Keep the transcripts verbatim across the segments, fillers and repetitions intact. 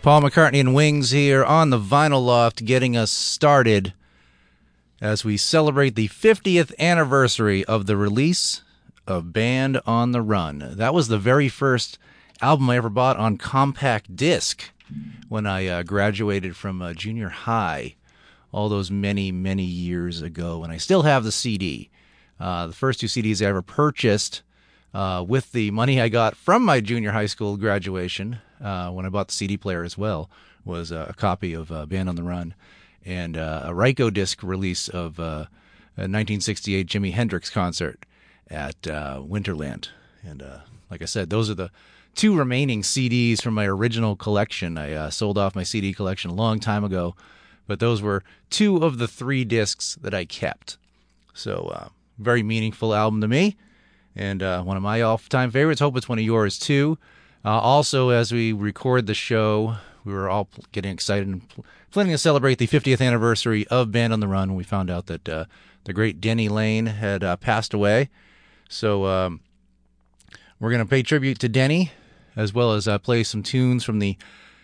Paul McCartney and Wings here on the Vinyl Loft, getting us started as we celebrate the fiftieth anniversary of the release of Band on the Run. That was the very first album I ever bought on compact disc when I uh, graduated from uh, junior high all those many, many years ago, and I still have the C D. Uh, the first two C Ds I ever purchased uh, with the money I got from my junior high school graduation, uh, when I bought the C D player as well, was uh, a copy of uh, Band on the Run and uh, a Ryko disc release of uh, a nineteen sixty-eight Jimi Hendrix concert at uh, Winterland. And uh, like I said, those are the two remaining C Ds from my original collection. I uh, sold off my C D collection a long time ago, but those were two of the three discs that I kept. So, uh, very meaningful album to me, and uh, one of my all-time favorites. Hope it's one of yours, too. Uh, also, as we record the show, we were all getting excited and planning to celebrate the fiftieth anniversary of Band on the Run when we found out that uh, the great Denny Laine had uh, passed away. So um, we're going to pay tribute to Denny, as well as uh, play some tunes from the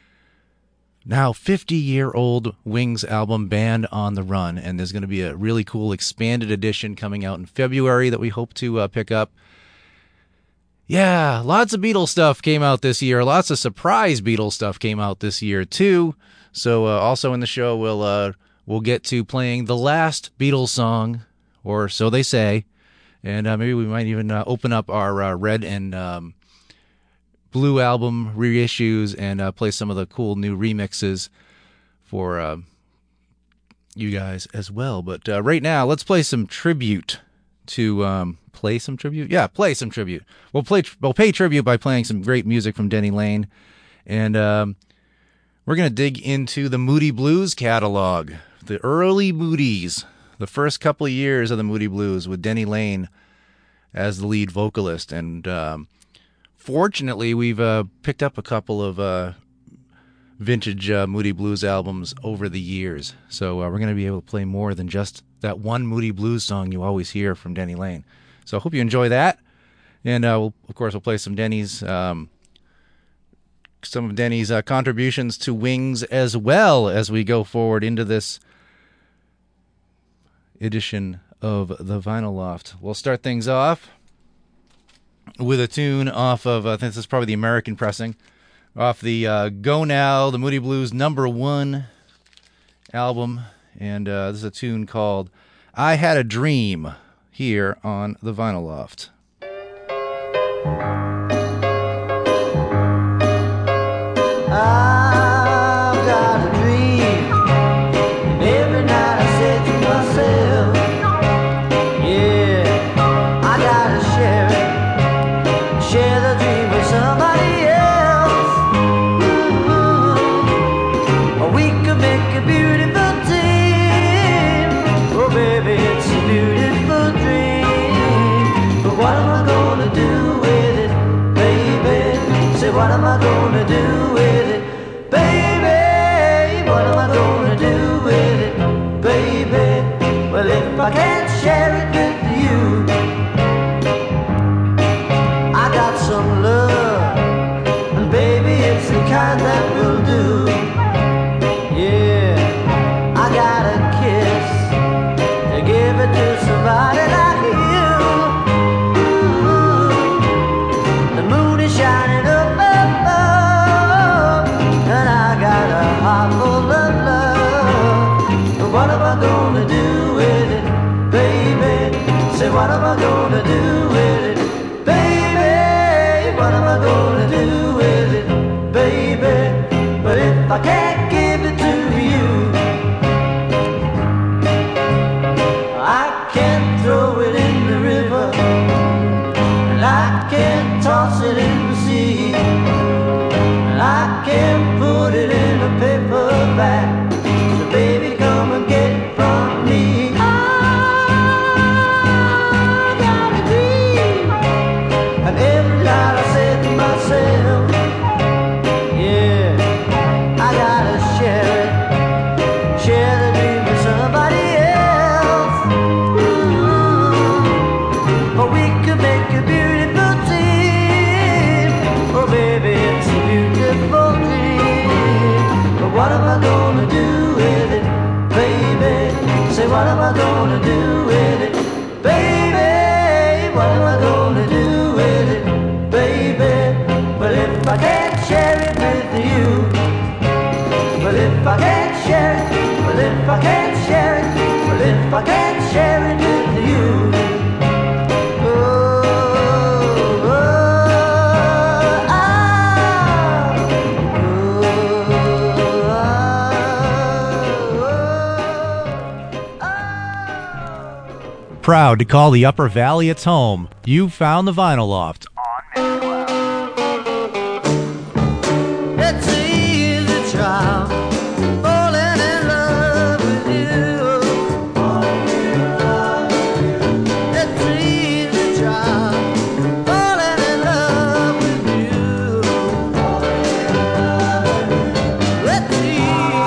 now fifty-year-old Wings album, Band on the Run. And there's going to be a really cool expanded edition coming out in February that we hope to uh, pick up. Yeah, lots of Beatles stuff came out this year. Lots of surprise Beatles stuff came out this year, too. So uh, also in the show, we'll, uh, we'll get to playing the last Beatles song, or so they say. And uh, maybe we might even uh, open up our uh, Red and um, Blue album reissues and uh, play some of the cool new remixes for uh, you guys as well. But uh, right now, let's play some tribute to um, play some tribute. Yeah, play some tribute. We'll play. We'll pay tribute by playing some great music from Denny Laine, and um, we're gonna dig into the Moody Blues catalog, the early Moody's. The first couple of years of the Moody Blues with Denny Laine as the lead vocalist. And um, fortunately, we've uh, picked up a couple of uh, vintage uh, Moody Blues albums over the years. So uh, we're going to be able to play more than just that one Moody Blues song you always hear from Denny Laine. So I hope you enjoy that. And uh, we'll, of course, we'll play some Denny's, um, some of Denny's uh, contributions to Wings as well as we go forward into this edition of the Vinyl Loft. We'll start things off with a tune off of, I think this is probably the American pressing, off the uh, Go Now, the Moody Blues number one album. And uh, this is a tune called I Had a Dream here on the Vinyl Loft. I've got a dream, and every night I say to myself, yeah, I gotta share it, share the dream with somebody else. Ooh, we could make a beautiful team. Oh baby, it's a beautiful dream. But what am I gonna do with it, baby? Say, what am I gonna do with it, baby? What am I gonna do with it, baby? Well, if I can't share it with you, I got some love, and baby, it's the kind that will do. Yeah, I got a kiss to give it to somebody like you. Ooh, the moon is shining up above, and I got a heart full of love. But what am I gonna do with it, baby? Say, what am I gonna do with it, baby? What am I gonna do with it, baby? But if I can't give it to you, I can't throw it in the river, and I can't toss it in the sea, and I can't put it in a paper bag. So baby, come and get it from me. I got a dream, and every night I say to myself, yeah, I got proud to call the Upper Valley its home. You found the Vinyl Loft. It's easy, child, falling in love with you. It's easy, child, falling in love with you. It's easy,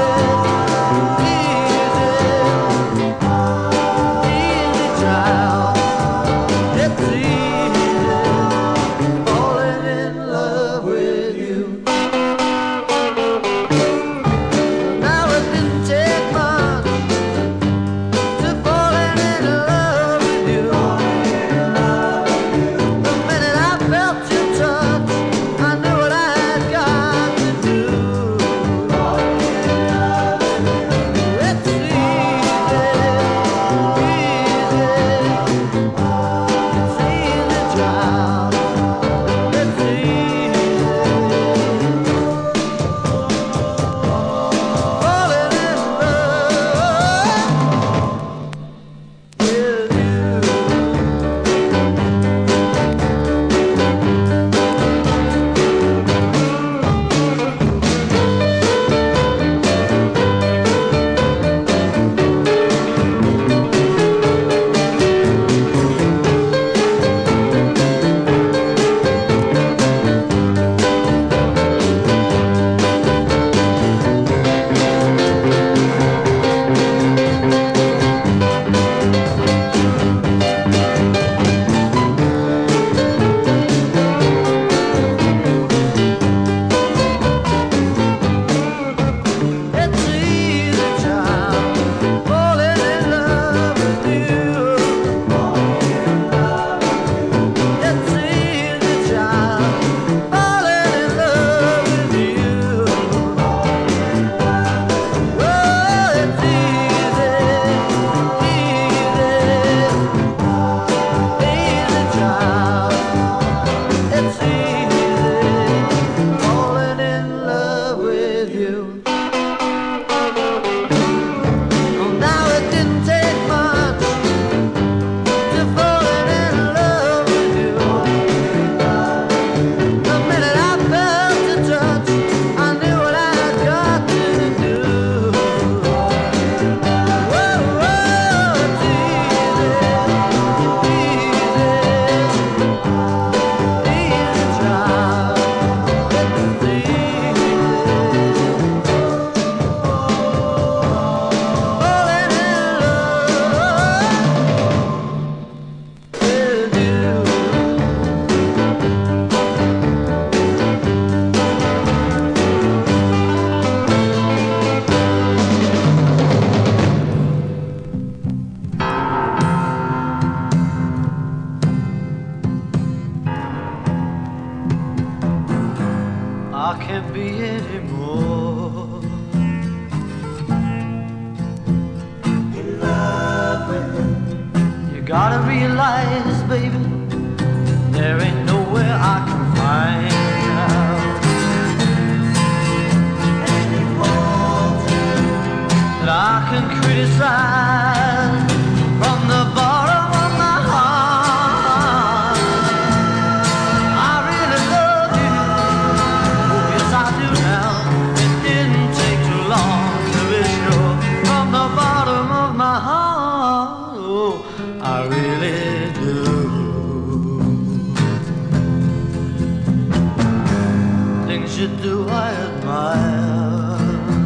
easy, easy, child. It's easy, falling in love with you. Now it didn't take much to falling in love with you. The minute I felt your touch, I knew what I had got to do. It's easy, easy, it's easy, child. It's easy, falling in It's easy, child, falling in love with you. It's easy, child, falling in love with you. Oh, it's easy, easy, easy, child. It's easy, falling in love with you. Now it didn't take much to falling in love with you. The minute I felt your touch, I knew what I had got to do. Whoa, whoa, it's easy, easy, easy, child. It's easy. Falling in love with you. I can't be anymore in love with you. You gotta realize, baby, there ain't nowhere I can find out that I can criticize from the bottom of my heart. I really love you. Oh, yes, I do now. It didn't take too long to be sure. From the bottom of my heart, oh, I really do. Things you do, I admire.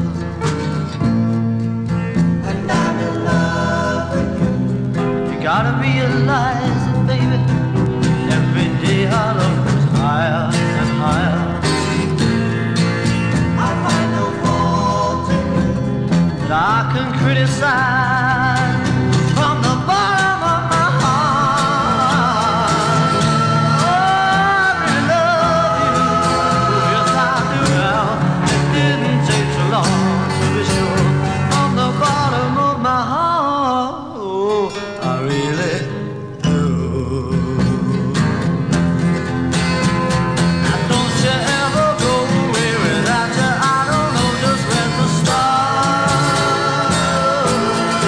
And I'm in love with you. You gotta realize it, baby. Every day our love goes higher and higher. I find no fault in you that I can criticize from the bottom of my heart. Oh, I really love you. Oh, yes, I do now. It didn't take too long to be sure. From the bottom of my heart, oh, I really do. Now don't you ever go away without you. I don't know just where to start.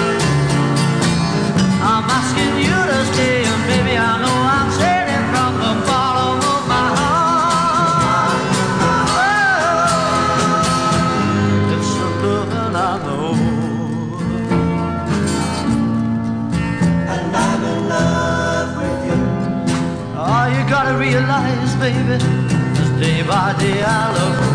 I realize, baby, as day by day I love you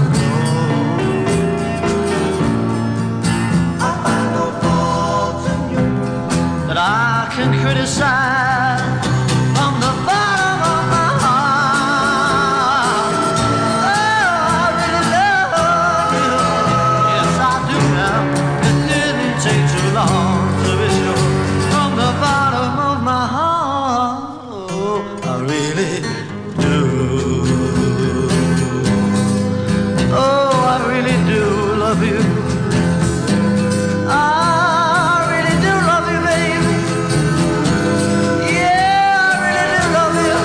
more. I find no faults in you that I can criticize from the bottom of my heart. Oh, I really love you. Yes, I do now. It didn't take too long to be sure. From the bottom of my heart, oh, I really do. Oh, I really do love you. I really do love you, baby. Yeah, I really do love you.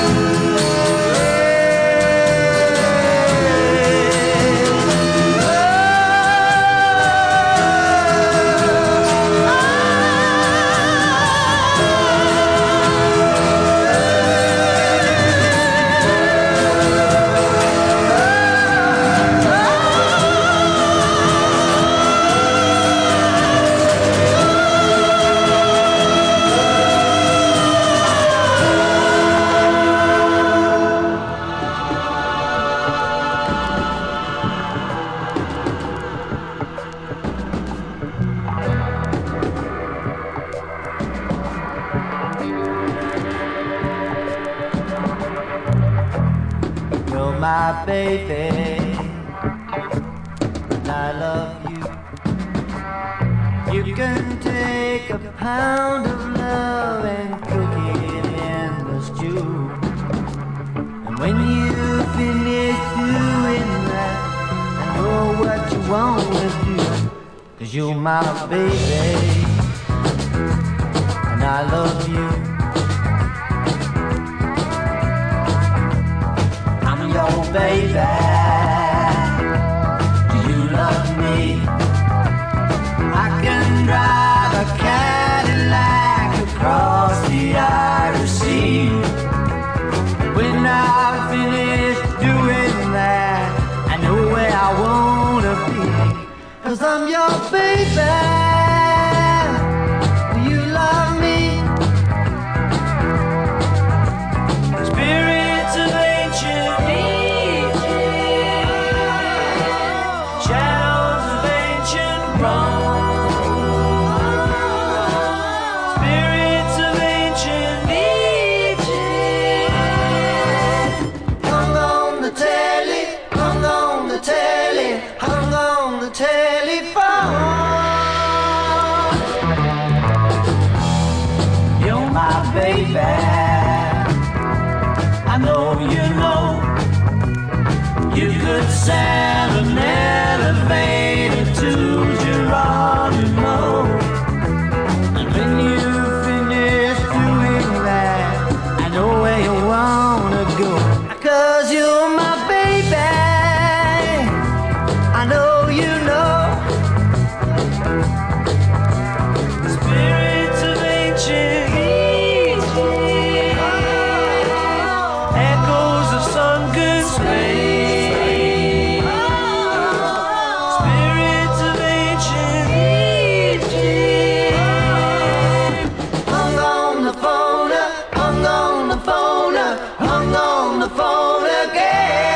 You're my baby, and I love you. You can take a pound of love and cook it in the stew. And when you finish doing that, I know what you want to do. Cause you're my baby, and I love you. Your baby, do you love me? I can drive a Cadillac across the Irish Sea. When I finish doing that, I know where I wanna be. Cause I'm your baby. Do you love me? Spirits of ancient shadows of ancient Rome, spirits of ancient Egypt, hung on the telly, hung on the telly, hung on the telephone. You're my baby, I know you know. You could sell an elevator to Geronimo. And when you finish doing that, I know where you wanna go. Cause you're my baby, I know you know. Spirits of ancient Egypt, echoes of sunken Spain. Spirits of ancient Egypt, hung on the phone, hung on the phone, hung on the phone again.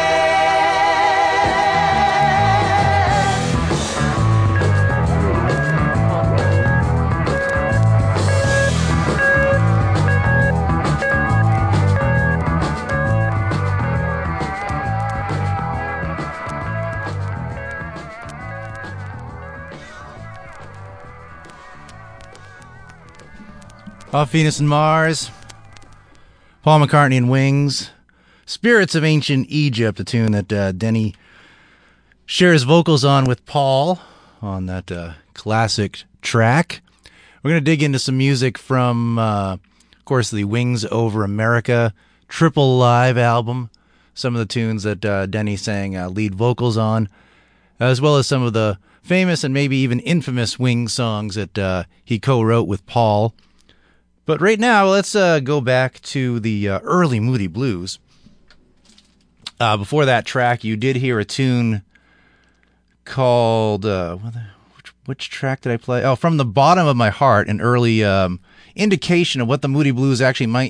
Off Venus and Mars, Paul McCartney and Wings, Spirits of Ancient Egypt, a tune that uh, Denny shares vocals on with Paul on that uh, classic track. We're going to dig into some music from, uh, of course, the Wings Over America triple live album, some of the tunes that uh, Denny sang uh, lead vocals on, as well as some of the famous and maybe even infamous Wings songs that uh, he co-wrote with Paul. But right now, let's uh, go back to the uh, early Moody Blues. Uh, before that track, you did hear a tune called... Uh, which, which track did I play? Oh, From the Bottom of My Heart, an early um, indication of what the Moody Blues actually might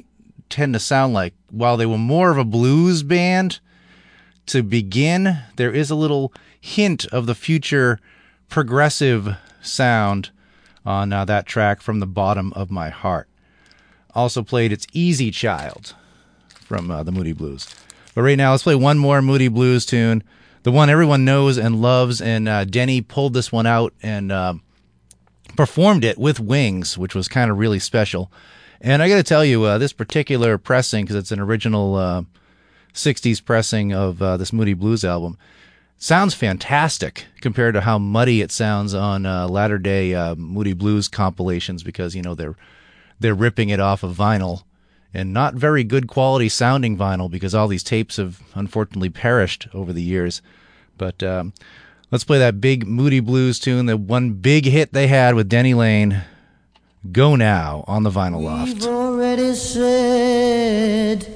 tend to sound like. While they were more of a blues band to begin, there is a little hint of the future progressive sound on uh, that track, From the Bottom of My Heart. Also played It's Easy Child from uh, the Moody Blues. But right now, let's play one more Moody Blues tune, the one everyone knows and loves, and uh, Denny pulled this one out and uh, performed it with Wings, which was kind of really special. And I got to tell you, uh, this particular pressing, because it's an original uh, sixties pressing of uh, this Moody Blues album, sounds fantastic compared to how muddy it sounds on uh, latter-day uh, Moody Blues compilations, because, you know, they're they're ripping it off of vinyl, and not very good quality sounding vinyl, because all these tapes have unfortunately perished over the years. But um, let's play that big Moody Blues tune, the one big hit they had with Denny Laine, Go Now, on the Vinyl Loft. We've already said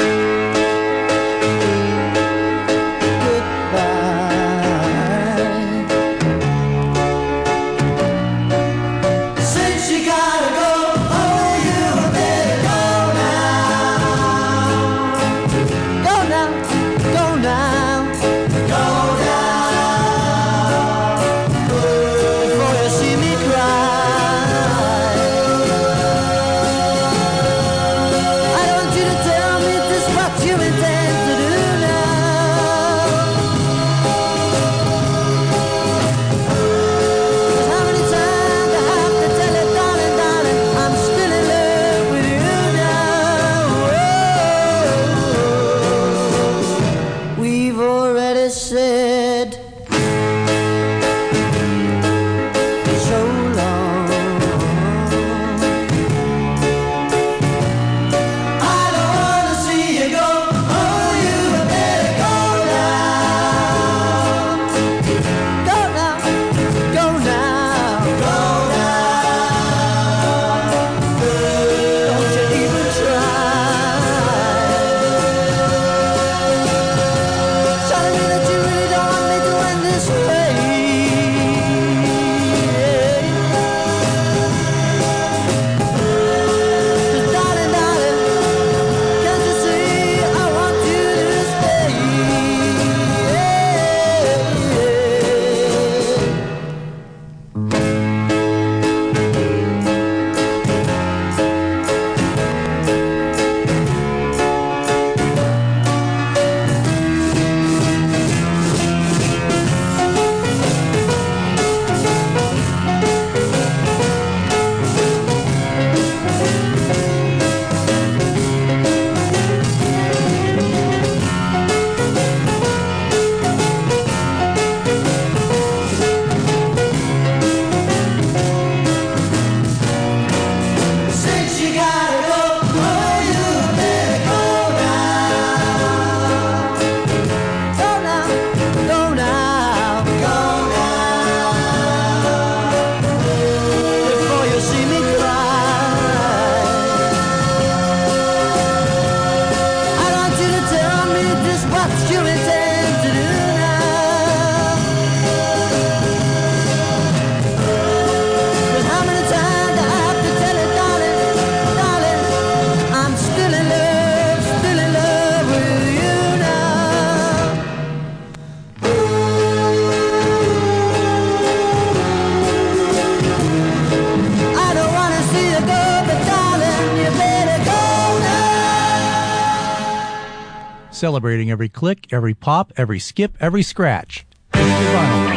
Celebrating every click, every pop, every skip, every scratch. The Vinyl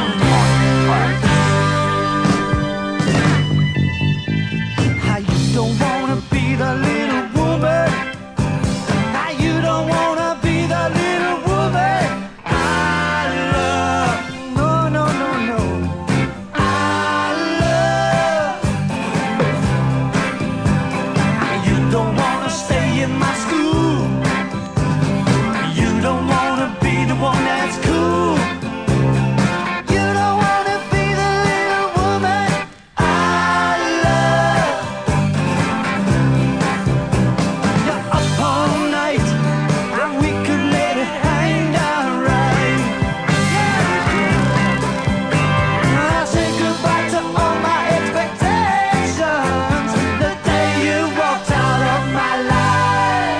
Loft. How you don't wanna be the little woman. How you don't wanna be the little woman. I love. No, no, no, no. I love. How you don't wanna stay in my school. You don't wanna be the one that's cool. You don't wanna be the little woman I love. You're up all night, and we could let it hang down right. I say goodbye to all my expectations the day you walked out of my life.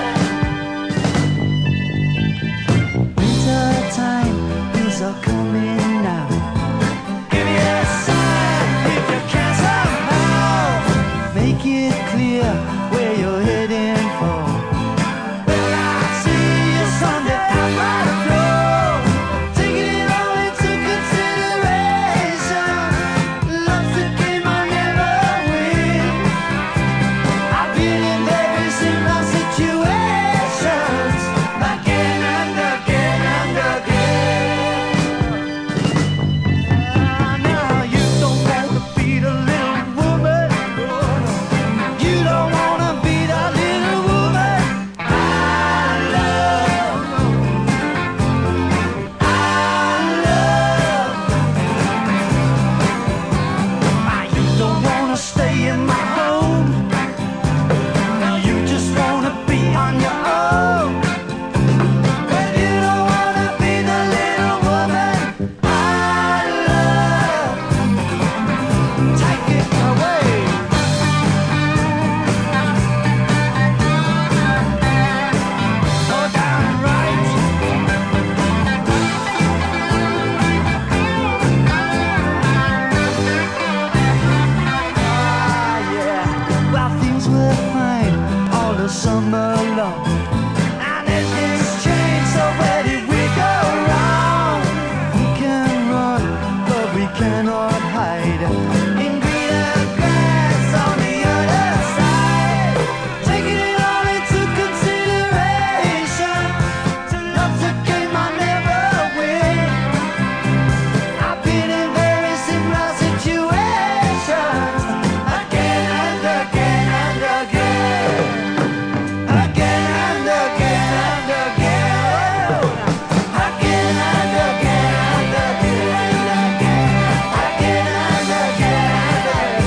summer long. And if this change, so where did we go wrong? We can run, but we cannot hide. In greener grass on the other side, taking it all into consideration. To love's a game I never win. I've been in very similar situations, again and again and again, again and again and again, again and again and again, again and again and again,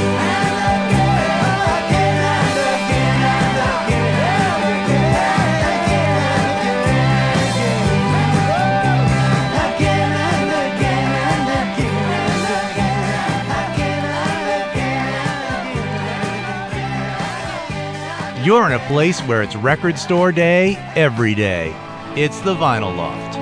again and again and again, again and again and again. You're in a place where it's record store day every day. It's the Vinyl Loft.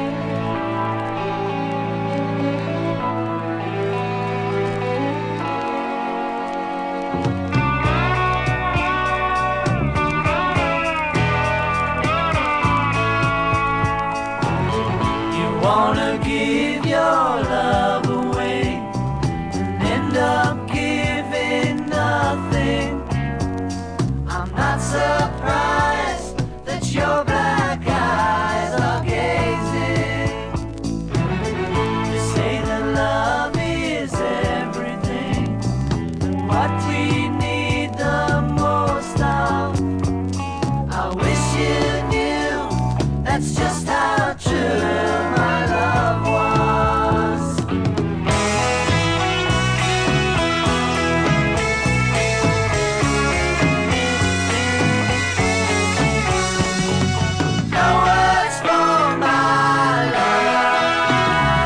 You wanna give your love away and end up giving nothing. I'm not surprised that your black eyes are gazing. You say that love is everything, and what we need the most of. I wish you knew that's just how true my love was. No words for my love.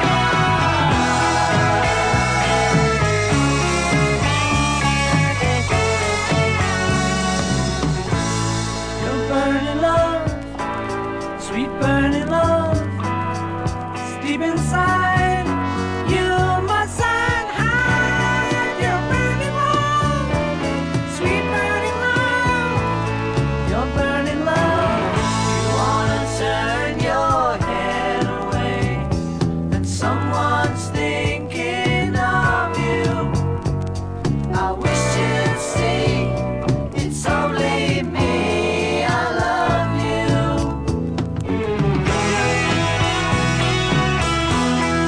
Your burning love, sweet burning love, is deep inside. You mustn't hide your burning love, sweet burning love, your burning love. You wanna turn your head away, that someone's thinking of you. I wish you'd see it's only me. I love you.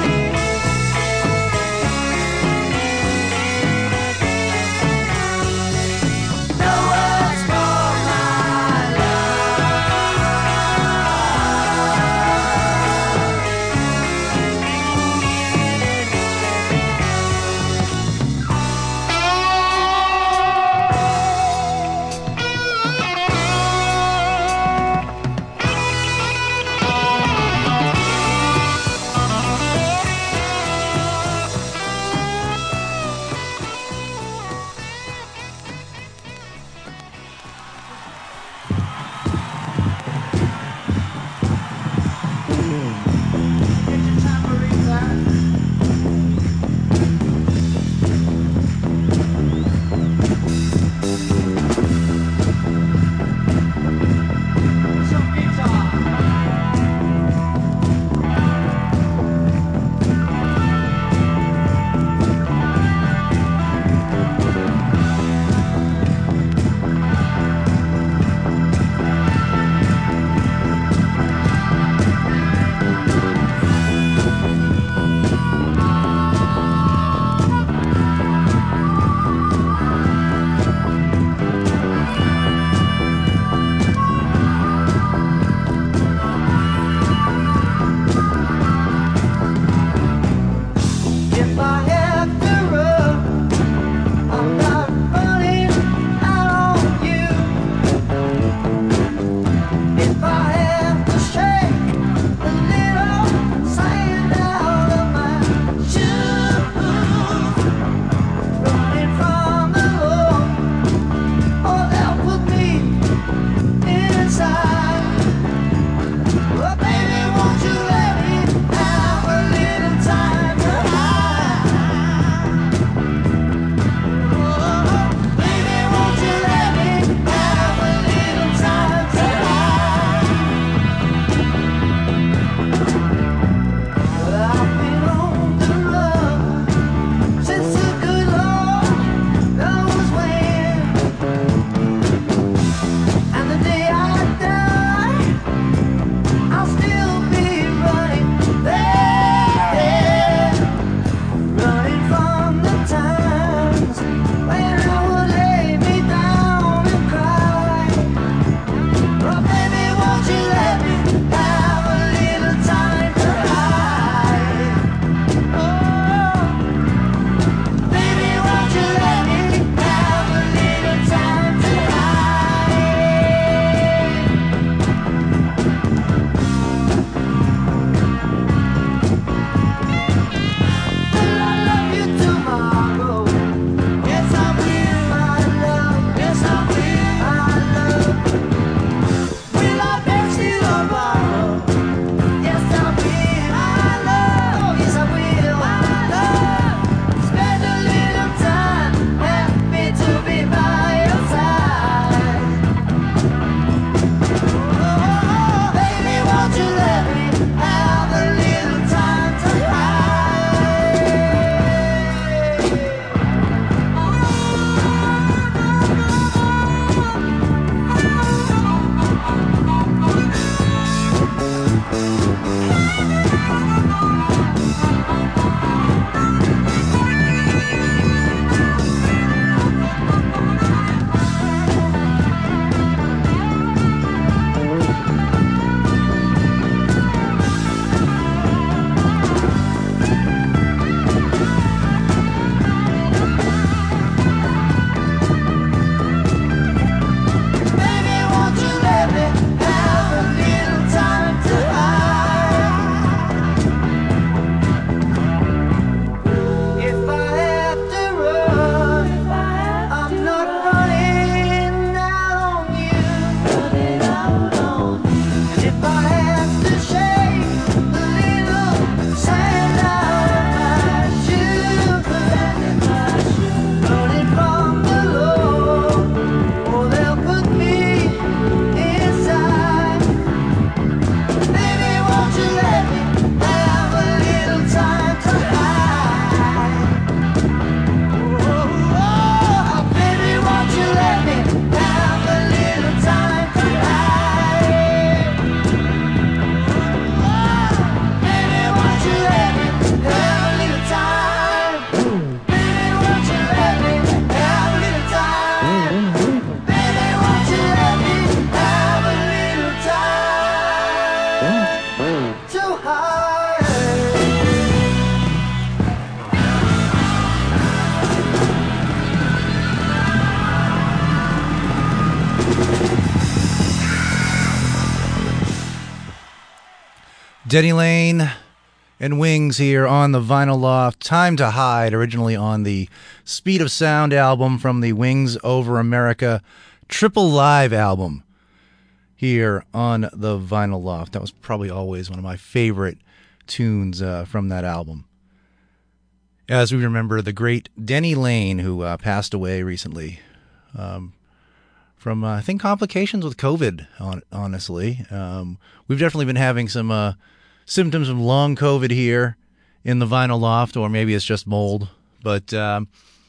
Denny Lane and Wings here on the Vinyl Loft. Time to Hide, originally on the Speed of Sound album from the Wings Over America Triple Live album here on the Vinyl Loft. That was probably always one of my favorite tunes uh, from that album. As we remember the great Denny Lane, who uh, passed away recently um, from, uh, I think, complications with COVID, on, honestly. Um, we've definitely been having some uh, symptoms of long COVID here in the Vinyl Loft, or maybe it's just mold. But um,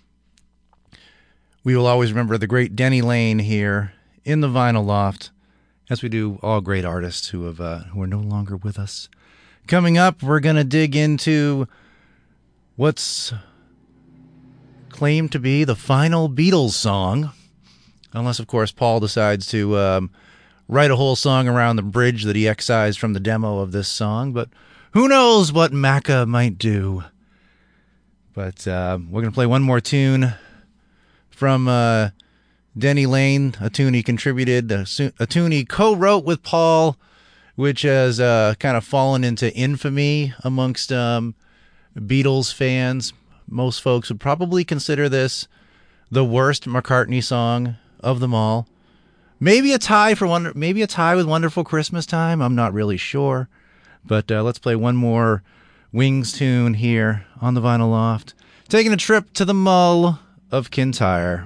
we will always remember the great Denny Lane here in the Vinyl Loft, as we do all great artists who have uh, who are no longer with us. Coming up, we're going to dig into what's claimed to be the final Beatles song, unless, of course, Paul decides to um, write a whole song around the bridge that he excised from the demo of this song. But who knows what Macca might do. But uh, we're going to play one more tune from uh, Denny Lane, a tune he contributed, a, a tune he co-wrote with Paul, which has uh, kind of fallen into infamy amongst um, Beatles fans. Most folks would probably consider this the worst McCartney song of them all. Maybe a tie for Wonder, maybe a tie with Wonderful Christmas Time. I'm not really sure, but uh, let's play one more Wings tune here on the Vinyl Loft. Taking a trip to the Mull of Kintyre.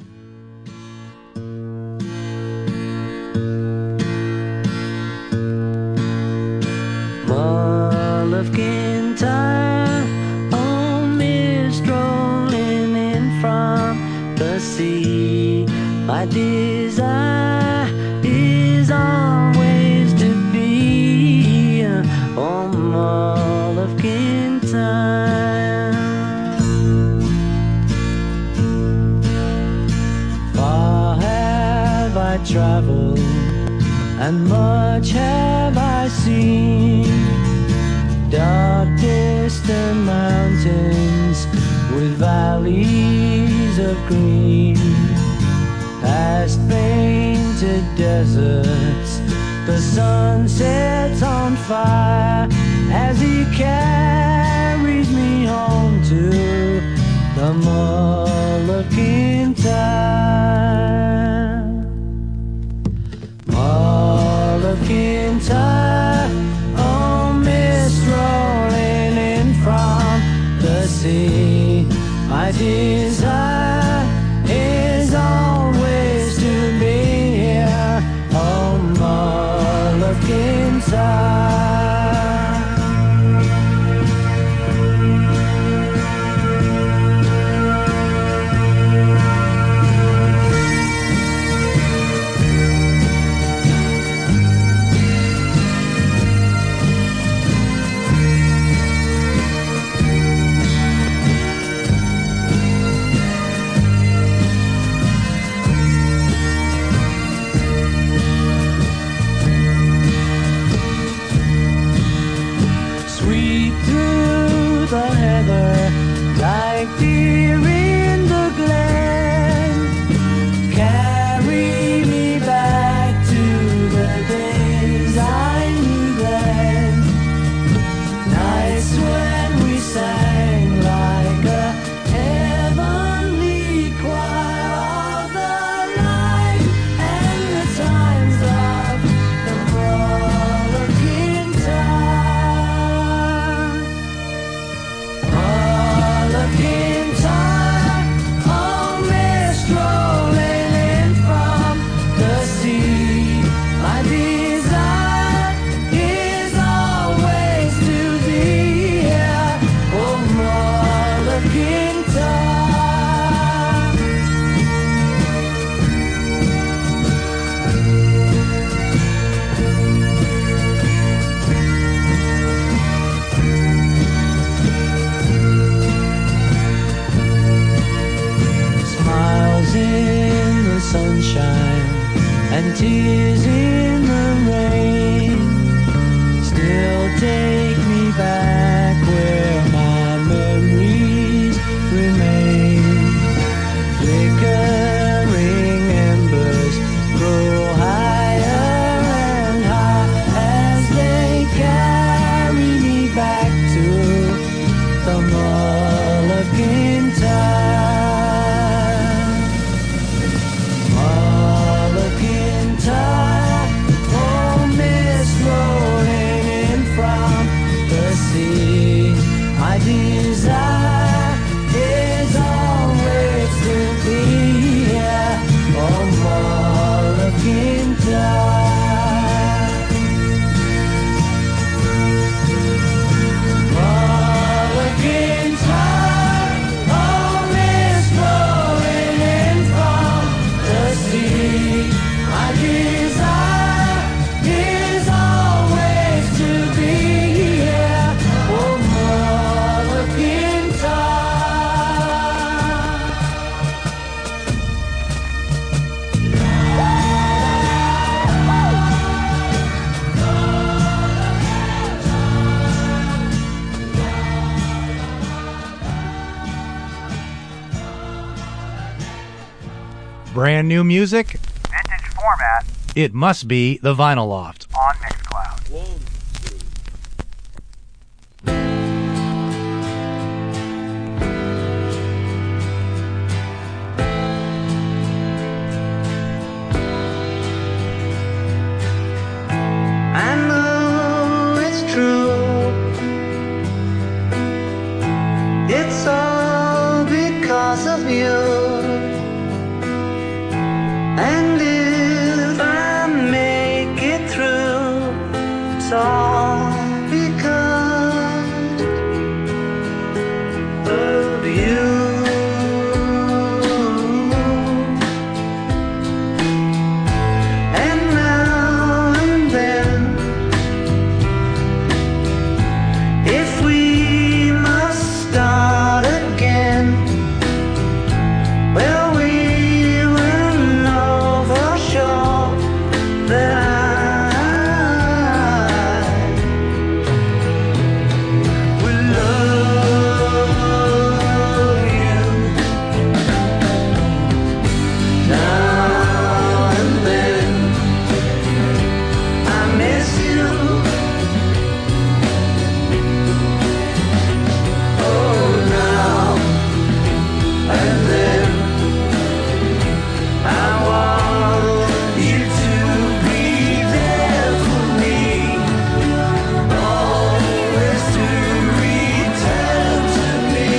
Mull of Kintyre, oh, mist rolling in from the sea. My desire is always to be on Mull of Kintyre. Far have I traveled, and much have I seen. Dark distant mountains with valleys of green, past painted deserts, the sun sets on fire as he carries me home to the Mull of Kintyre. Mull of Kintyre, oh, mist rolling in from the sea. My desire is always to be here, oh, Mull of Kintyre. Brand new music? Vintage format It must be the Vinyl Loft. on Mixcloud. One, two. I know it's true. It's all because of you. And if I make it through, it's all because of you. And now and then, if we must start again, well, we will know for sure that I will love you. Now and then, I miss you. Oh, now and then, I want you to be there for me, always to return to me.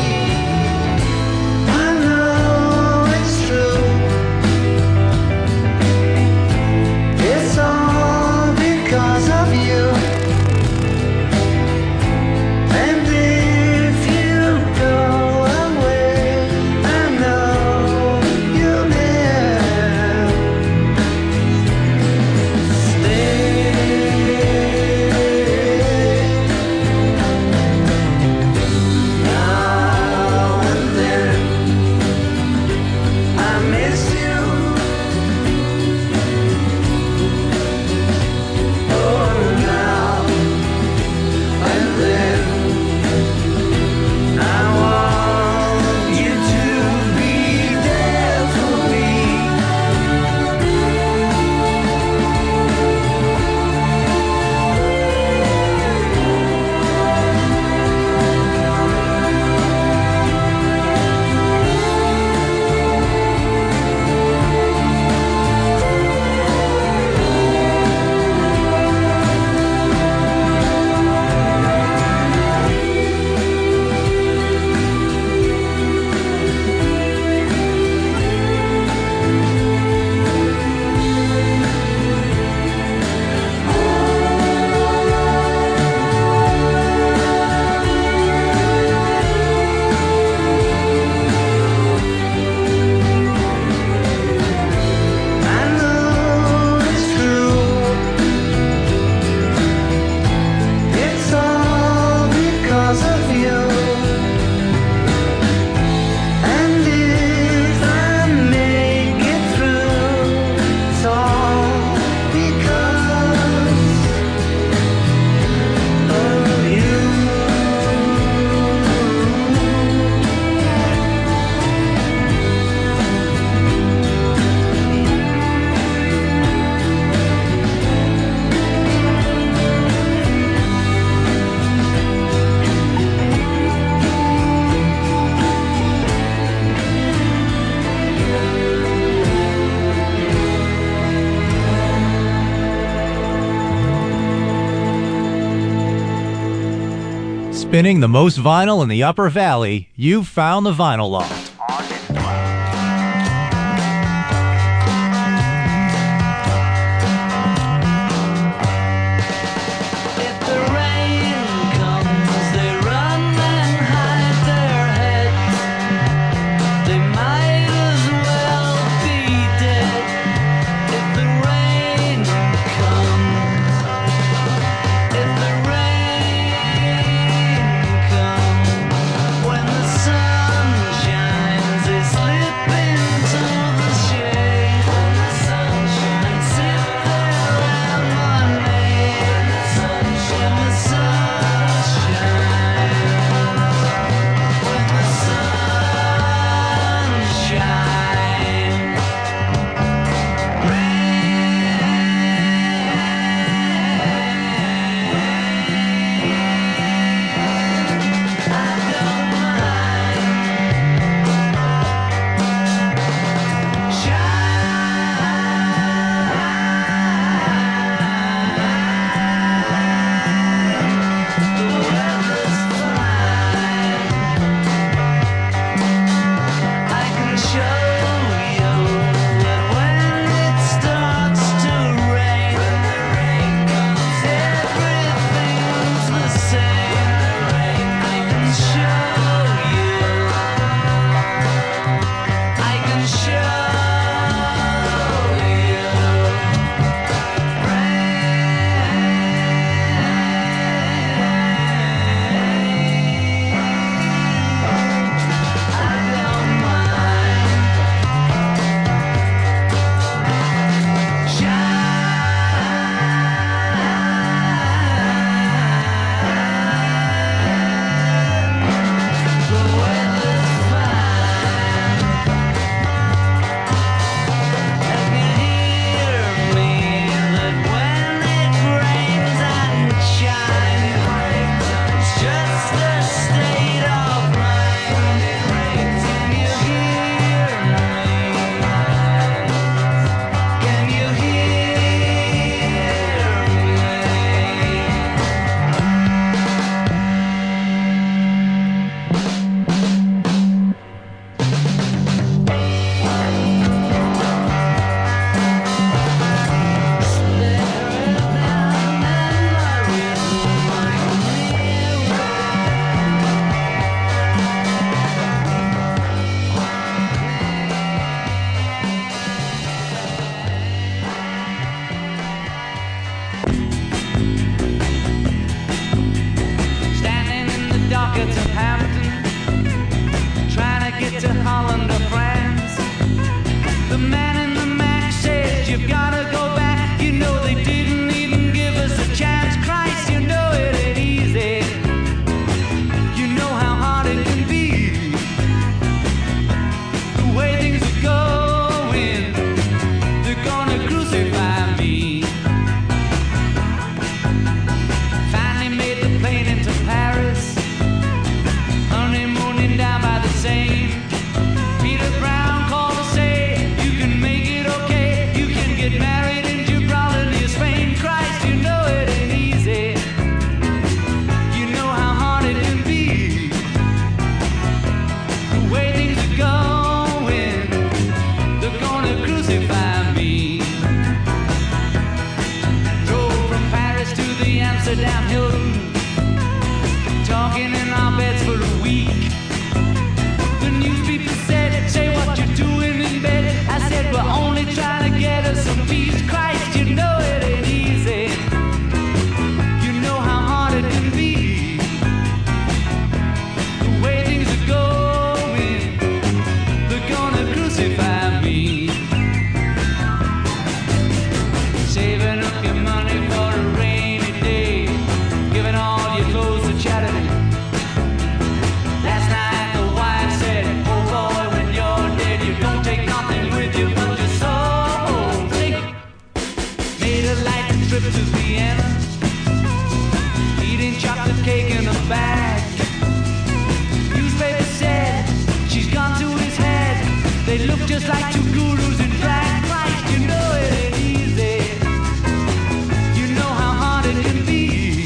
I know it's true. It's all because of you. And if you go away, I know you'll never stay. Now and then, I miss you. Oh, now and then, I want you to be there for me. I know it's true. It's all because of you. And if I make it through, it's all because of you. Spinning the most vinyl in the Upper Valley, you've found the Vinyl Loft. On Mixcloud. If the rain comes, they run and hide their heads. They might as well be dead. If the rain comes, if the rain comes, when the sun shines. Amsterdam Hilton, talking in our beds for a week. The news people said, say what you're doing in bed. I said, we're only trying to get us some peace. Christ, you know it ain't easy. You know how hard it can be. The way things are going, they're gonna crucify me. Saving up your money for a rainy day, giving all your clothes to charity. Last night the wife said, oh boy, when you're dead, you don't take nothing with you but your soul. Think. Made a light trip to Vienna, eating chocolate cake in a bag. Newspaper said, she's gone to his head. They look just like two gurus in black. Christ, you know it ain't easy. You know how hard it can be.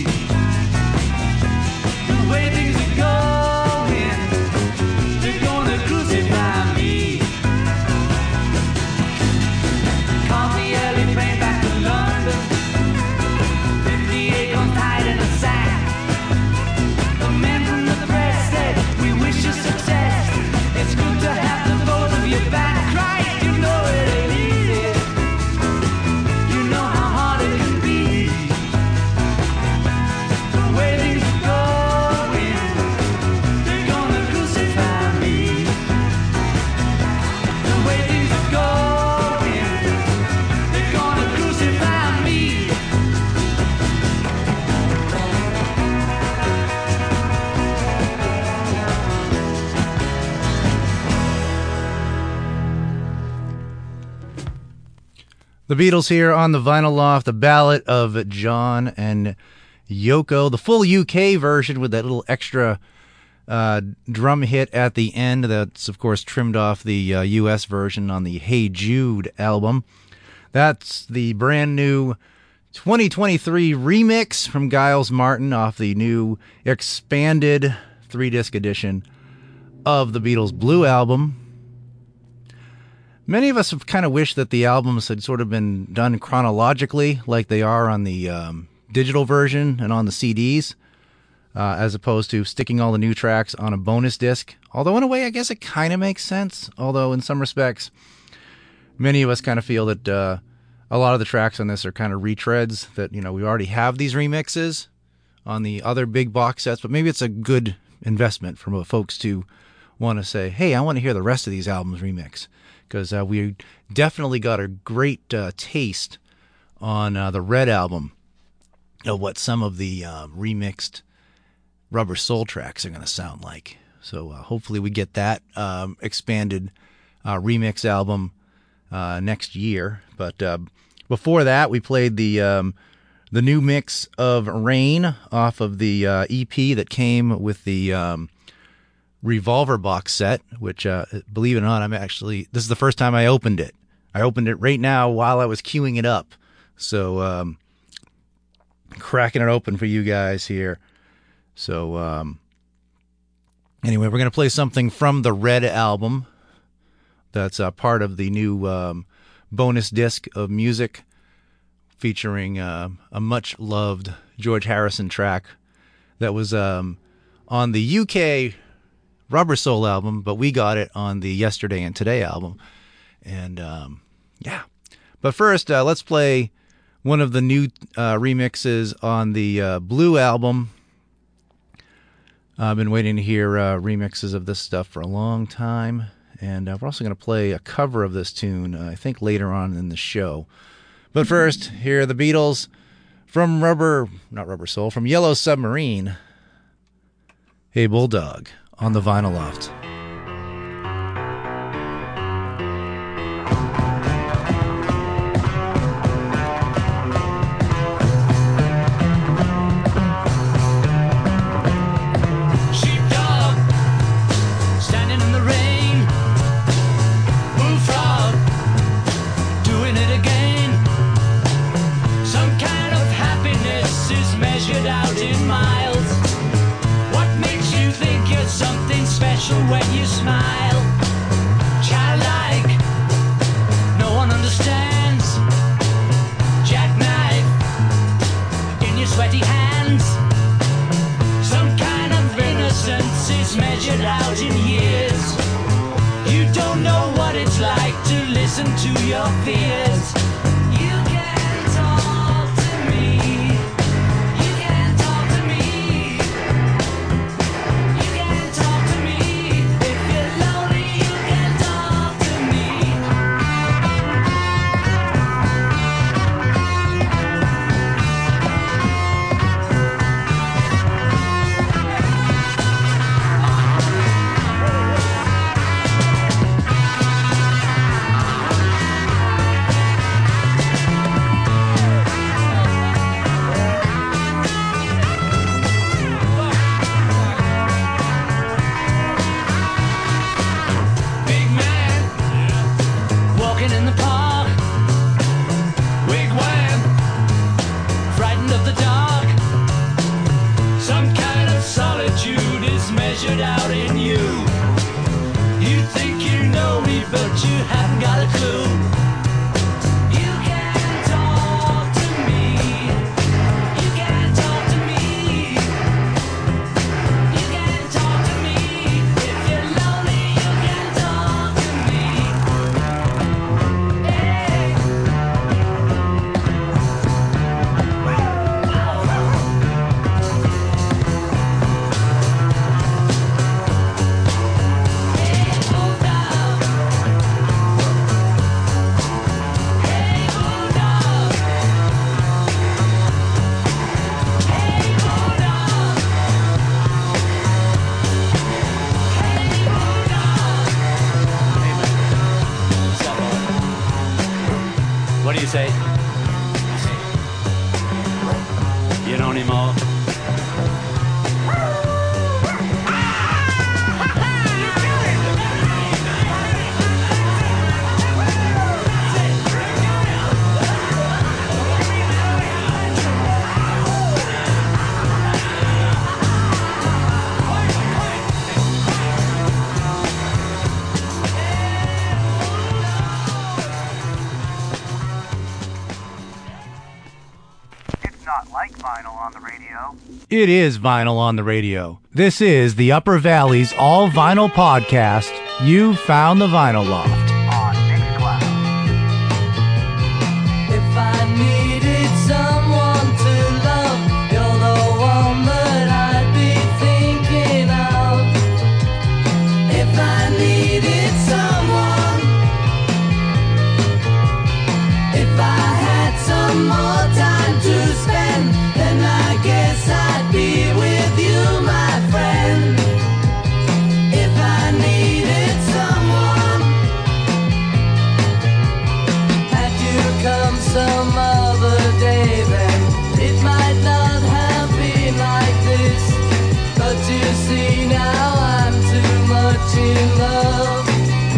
The way things are going, they're gonna crucify me. Caught the early train back to London. fifty-eight guns tied in a sack. The men from the press said, we wish you success. It's good to have the both of you back. Christ, you know it ain't easy. You know how hard it can be. The way things are going, they're gonna crucify me. The way things are going, they're gonna crucify me. The Beatles here on the Vinyl Loft, the ballad of John and Yoko, the full U K version with that little extra uh, drum hit at the end. That's, of course, trimmed off the uh, U S version on the Hey Jude album. That's the brand new twenty twenty-three remix from Giles Martin off the new expanded three-disc edition of the Beatles' Blue album. Many of us have kind of wished that the albums had sort of been done chronologically, like they are on the um, digital version and on the C Ds, uh, as opposed to sticking all the new tracks on a bonus disc. Although in a way, I guess it kind of makes sense. Although in some respects, many of us kind of feel that uh, a lot of the tracks on this are kind of retreads, that, you know, we already have these remixes on the other big box sets, but maybe it's a good investment for folks to want to say, hey, I want to hear the rest of these albums remix. Because uh, we definitely got a great uh, taste on uh, the Red album of what some of the uh, remixed Rubber Soul tracks are going to sound like. So uh, hopefully we get that um, expanded uh, remix album uh, next year. But uh, before that, we played the um, the new mix of Rain off of the uh, E P that came with the Um, Revolver box set, which, uh, believe it or not, I'm actually, this is the first time I opened it. I opened it right now while I was queuing it up. So, um, cracking it open for you guys here. So, um, anyway, we're going to play something from the Red album. That's uh, part of the new um, bonus disc of music featuring uh, a much loved George Harrison track that was um, on the U K Rubber Soul album, but we got it on the Yesterday and Today album. And, um, yeah. But first, uh, let's play one of the new uh, remixes on the uh, Blue album. I've been waiting to hear uh, remixes of this stuff for a long time. And uh, we're also going to play a cover of this tune, uh, I think, later on in the show. But first, here are the Beatles from Rubber, not Rubber Soul, from Yellow Submarine. Hey Bulldog. On the Vinyl Loft. Sheepdog, standing in the rain. Bullfrog, doing it again. Some kind of happiness is measured out in miles. What makes you think you're something special when you smile? Childlike, no one understands. Jackknife in your your sweaty hands. Some kind of innocence is measured out in years. You don't know what it's like to listen to your fears. You can talk to me. You can talk to me. You can talk to me. If you're lonely, you can talk to me. Big man, walking in the park. Wigwam, frightened of the dark. Some kind of solitude is measured out in you. You think you know me, but you haven't got a clue. You can talk to me. You can talk to me. You can talk to me. If you're lonely, you can talk to me. Hey. Hey, hold up. Hey, hold up. Hey, hold up. Hey, hold up. What's up, Owen? What do you say? You don't anymore? It's not like vinyl on the radio. It is vinyl on the radio. This is the Upper Valley's all vinyl podcast. You found the Vinyl Loft. On Mixcloud. If I needed someone to love, you're the one that I'd be thinking of. If I needed someone, if I had some more time to spend, then I guess I'd be with you, my friend. If I needed someone, had you come some other day, then it might not have been like this. But you see, now I'm too much in love.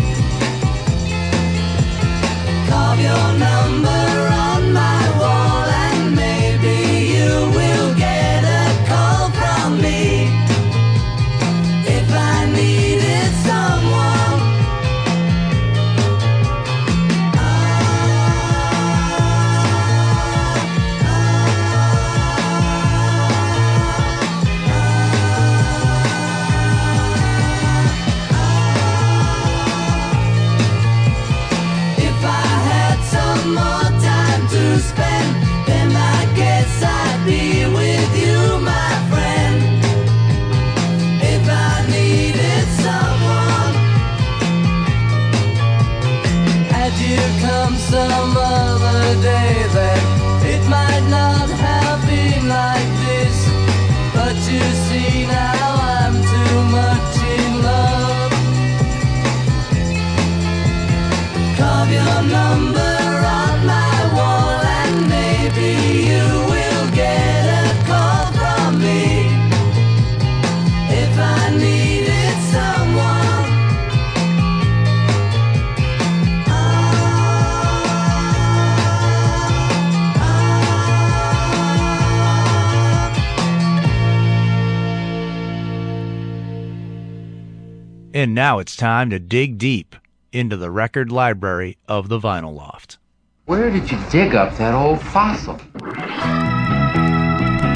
Carve your number on my wall, and maybe you will get a call from me. If I needed someone, if I had some more time to spend, then I guess I'd be with you, my friend. If I needed someone, had you come some other day, then it might not have been like this. But you see, now I'm too much in love. Carve your number on my wall, and maybe you will get a call from me. If I needed someone, And now it's time to dig deep into the record library of the Vinyl Loft. Where did you dig up that old fossil?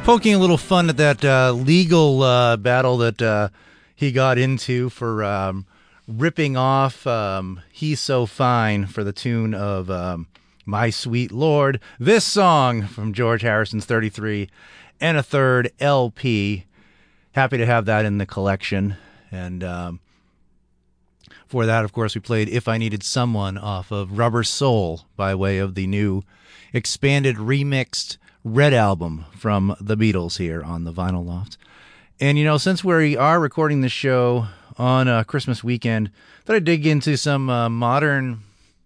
Poking a little fun at that uh, legal uh, battle that uh, he got into for um, ripping off um, He's So Fine for the tune of um, My Sweet Lord. This song from George Harrison's thirty-three and a third L P. Happy to have that in the collection. And um, for that, of course, we played If I Needed Someone off of Rubber Soul by way of the new expanded remixed Red album from the Beatles here on the Vinyl Loft. And, you know, since we are recording this show on uh, Christmas weekend, thought I'd dig into some uh, modern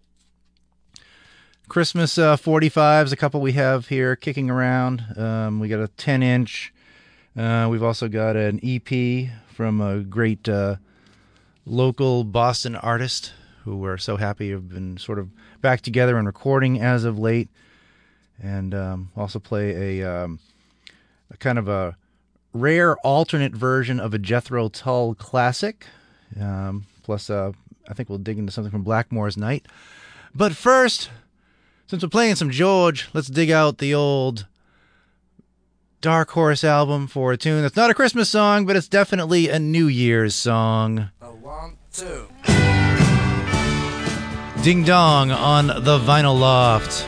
Christmas uh, forty-fives, a couple we have here kicking around. Um, we got a ten-inch. Uh, we've also got an E P from a great uh, local Boston artist who we're so happy have been sort of back together and recording as of late. And um, also play a, um, a kind of a rare alternate version of a Jethro Tull classic. Um, plus, uh, I think we'll dig into something from Blackmore's Night. But first, since we're playing some George, let's dig out the old Dark Horse album for a tune that's not a Christmas song, but it's definitely a New Year's song. A one, two. Ding Dong on the Vinyl Loft.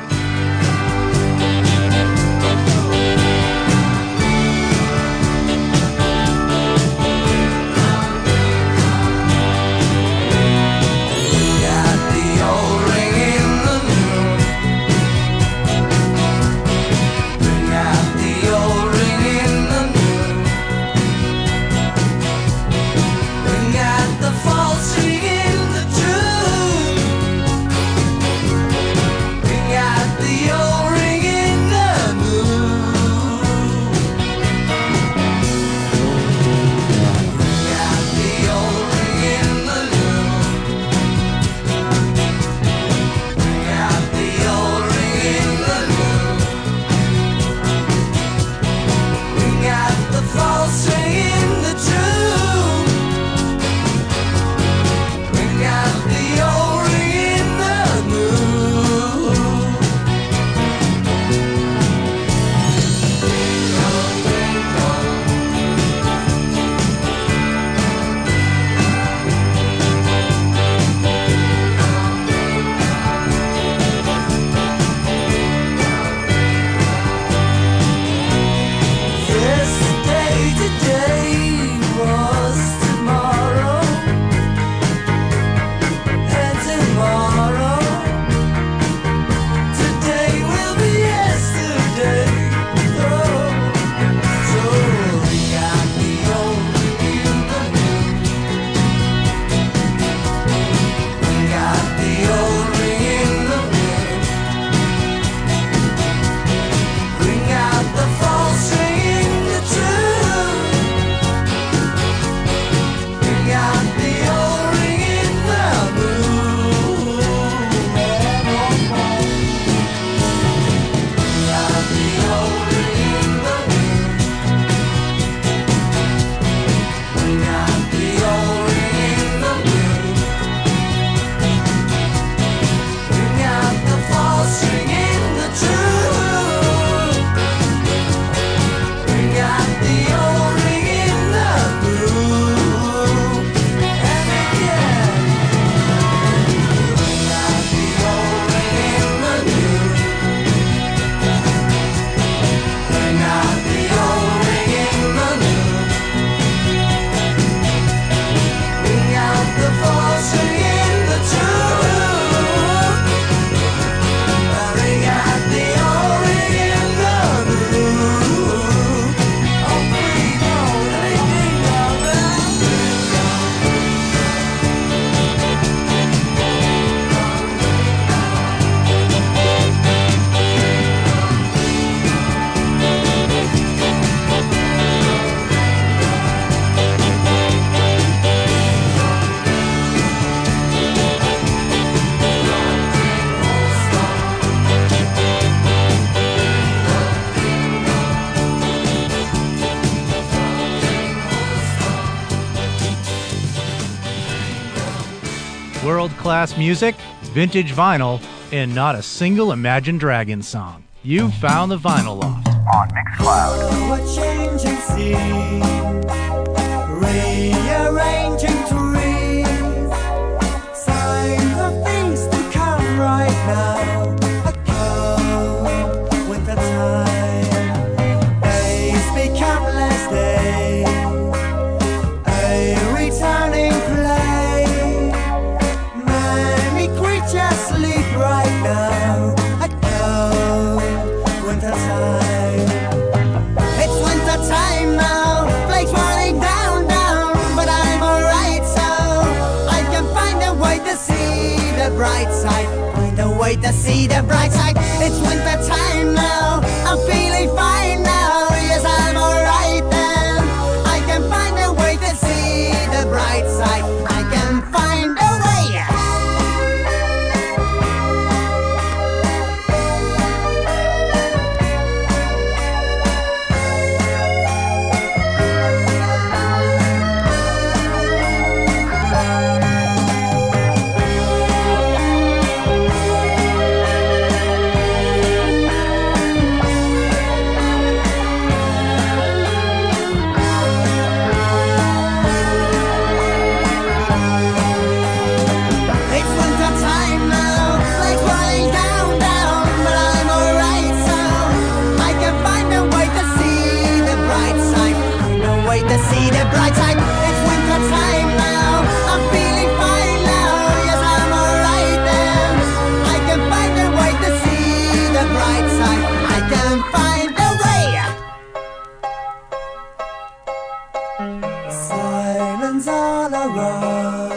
World-class music, vintage vinyl, and not a single Imagine Dragons song. You found the Vinyl Loft. on Mixcloud. A changing scene, rearranging trees, signs of things to come right now. I go with the time, days become less days, a returning play. Many creatures sleep right now. I go with the time. It's winter time now, flakes falling down, down, but I'm alright, so I can find a way to see the bright side. Find a way to see the bright side. It's winter time now, I'm feeling fine now. Yes, I'm alright then. I can find a way to see the bright side. I can find a way. It's winter time now, flakes falling down, down, but I'm alright, so I can find a way to see the bright side. Find a way to see the bright side. It's winter time now, I'm feeling fine now. Yes, I'm alright then. I can find a way to see the bright side. I can find a way. Silence all around.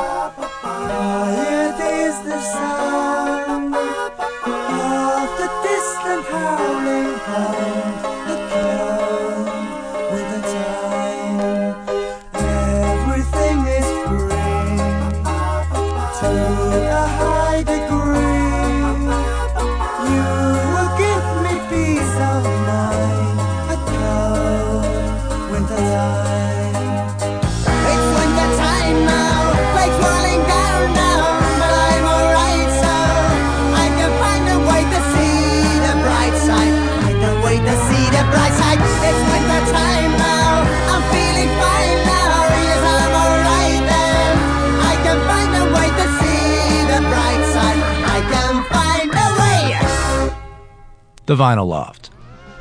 Quiet is the sound of the distant howling hound that comes with the time. Everything is free to a high degree. You will give me peace of mind. I go with the time. It's winter time now, flakes falling down, down, but I'm alright, so I can find a way to see the bright side. Find a way to see the bright side. It's winter time now, I'm feeling fine now. Yes, I'm alright then. I can find a way to see the bright side. I can find a way. The Vinyl Loft.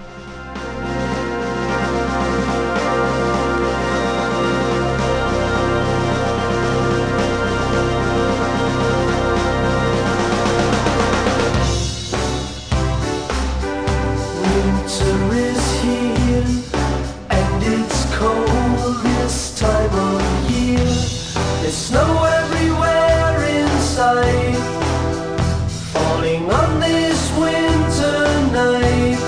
Winter is here, and it's cold this time of year. There's snow everywhere inside, falling on this winter night.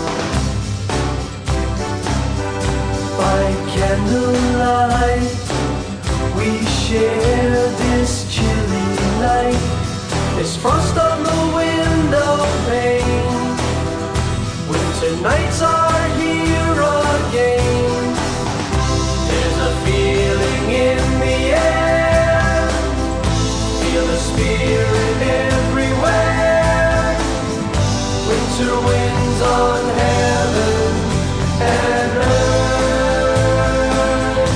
By candlelight, we share this chilly night. There's frost on the window pane. Winter nights are here again. There's a feeling in the air. Feel the spirit everywhere. Winter winds on heaven and earth.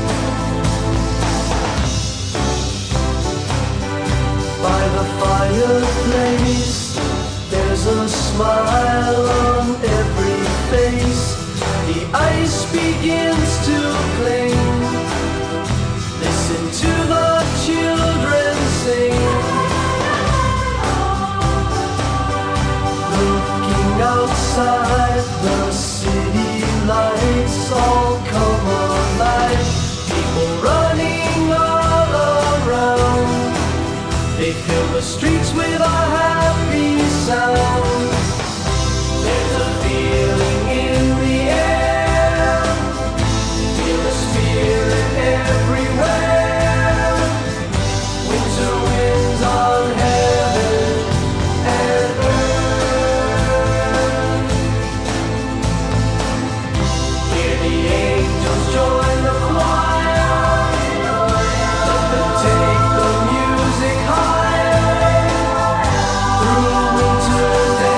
By the fireplace, there's a smile on every face. The ice begins to cling. Listen to the children sing. Looking outside, the city lights all come alive. People running all around. They fill the streets with a happy sound. There's a feeling in the air. Feel the spirit everywhere. Winter winds on heaven and earth. Hear the angels join the choir. Let them take the music higher. Through winter days.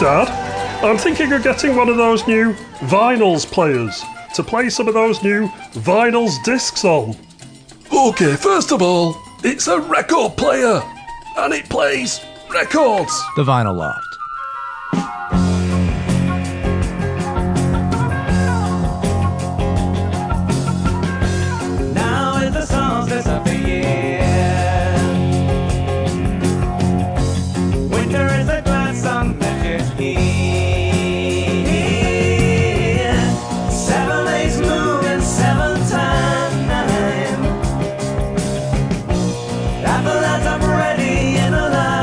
Dad. I'm thinking of getting one of those new vinyls players to play some of those new vinyls discs on. Okay, first of all, it's a record player, and it plays records. The Vinyl Loft. Now is the solstice of the year. Winter is the glad song that you hear. Seven days moving, seven time. Apple lads, I'm ready in a line.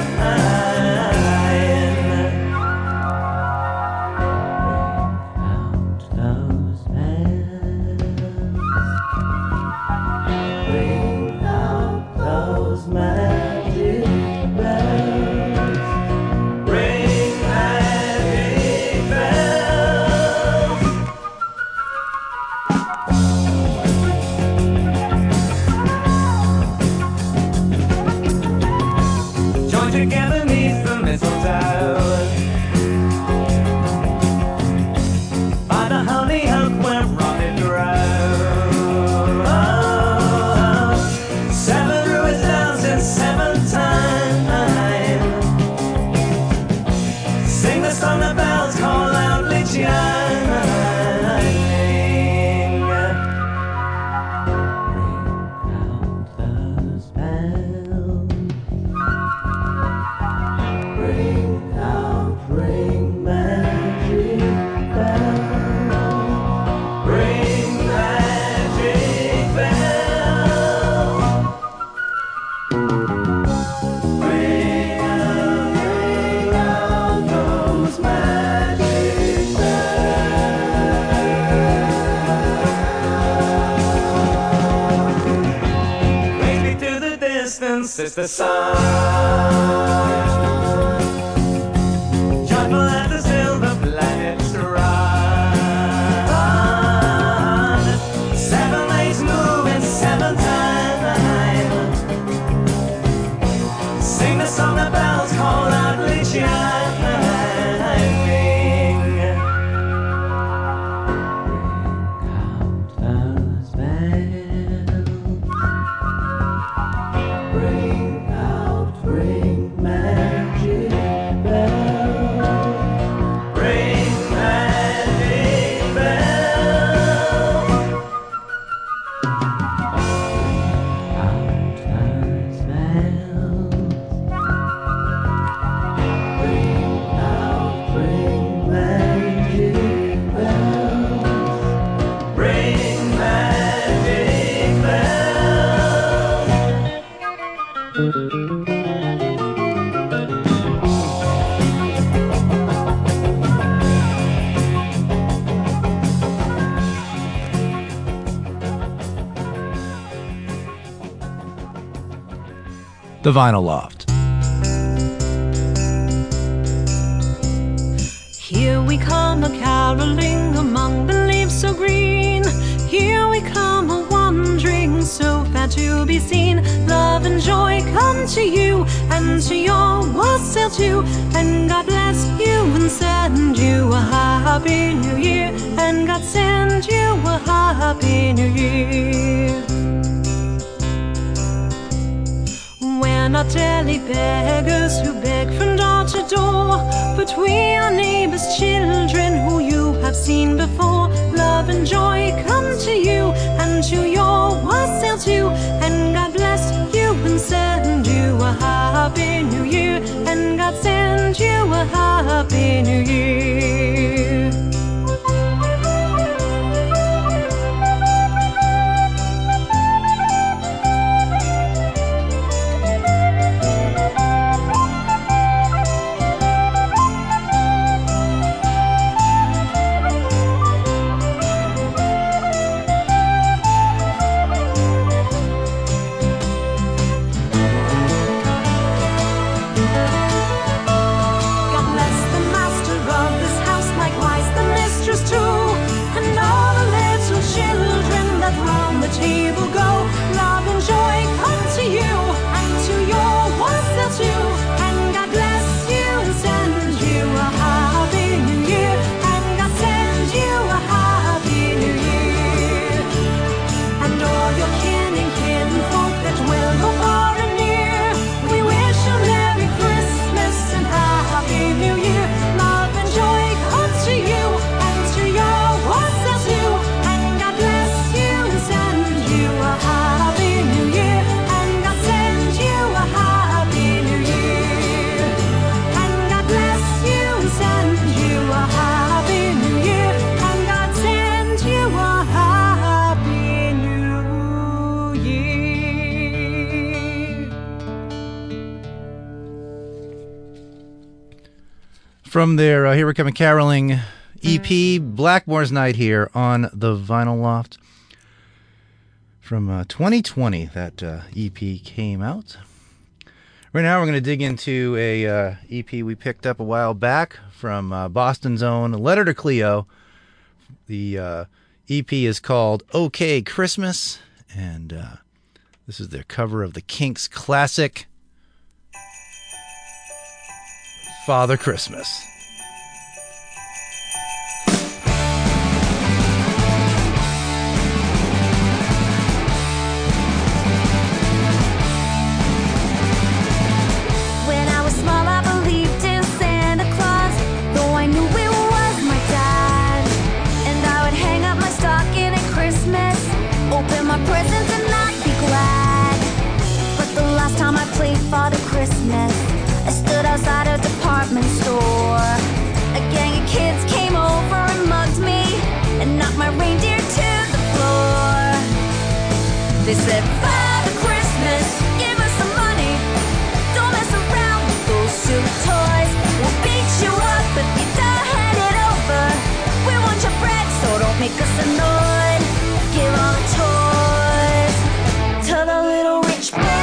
Bring out those magic bells. Ring magic bells. Join together neath the mistletoe. By the honey oak where robin grows. Seven druids dance in seven time. Sing the song the bells call loudly chiming. Ring out those bells. Ring out, ring magic bells. Ring magic bells. Ring out, ring out those magic bells. Maybe to the distance is the sun. Joyful at the silver planets run. Seven days moving, seven time. Sing the song the bells call loudly chiming. Ring out, ring magic bells. Ring magic bells. Ring out, ring magic bells. Ring magic The Vinyl Loft. Here we come a-caroling among the leaves so green. Here we come a-wandering so fair to be seen. Love and joy come to you and to your wassail too. And God bless you and send you a happy new year. And God send you a happy new year. We're not daily beggars who beg from door to door, but we are neighbors' children who you have seen before. Love and joy come to you and to your wassail too. And God bless you and send you a happy new year. And God send you a happy new year. God bless the master of the From their uh, Here We Come a Caroling E P, Blackmore's Night here on the Vinyl Loft. From uh, twenty twenty, that uh, E P came out. Right now we're going to dig into a uh, E P we picked up a while back from uh, Boston's own Letter to Cleo. The uh, E P is called OK Christmas, and uh, this is their cover of the Kinks' classic Father Christmas. When I was small, I believed in Santa Claus, though I knew it was my dad. And I would hang up my stocking at Christmas, open my presents and not be glad. But the last time I played Father Christmas, I stood outside a department store. A gang of kids came over and mugged me and knocked my reindeer to the floor. They said, Father Christmas, give us some money. Don't mess around with those silly toys. We'll beat you up if you don't hand it over. We want your bread, so don't make us annoyed. Give all the toys to the little rich boys.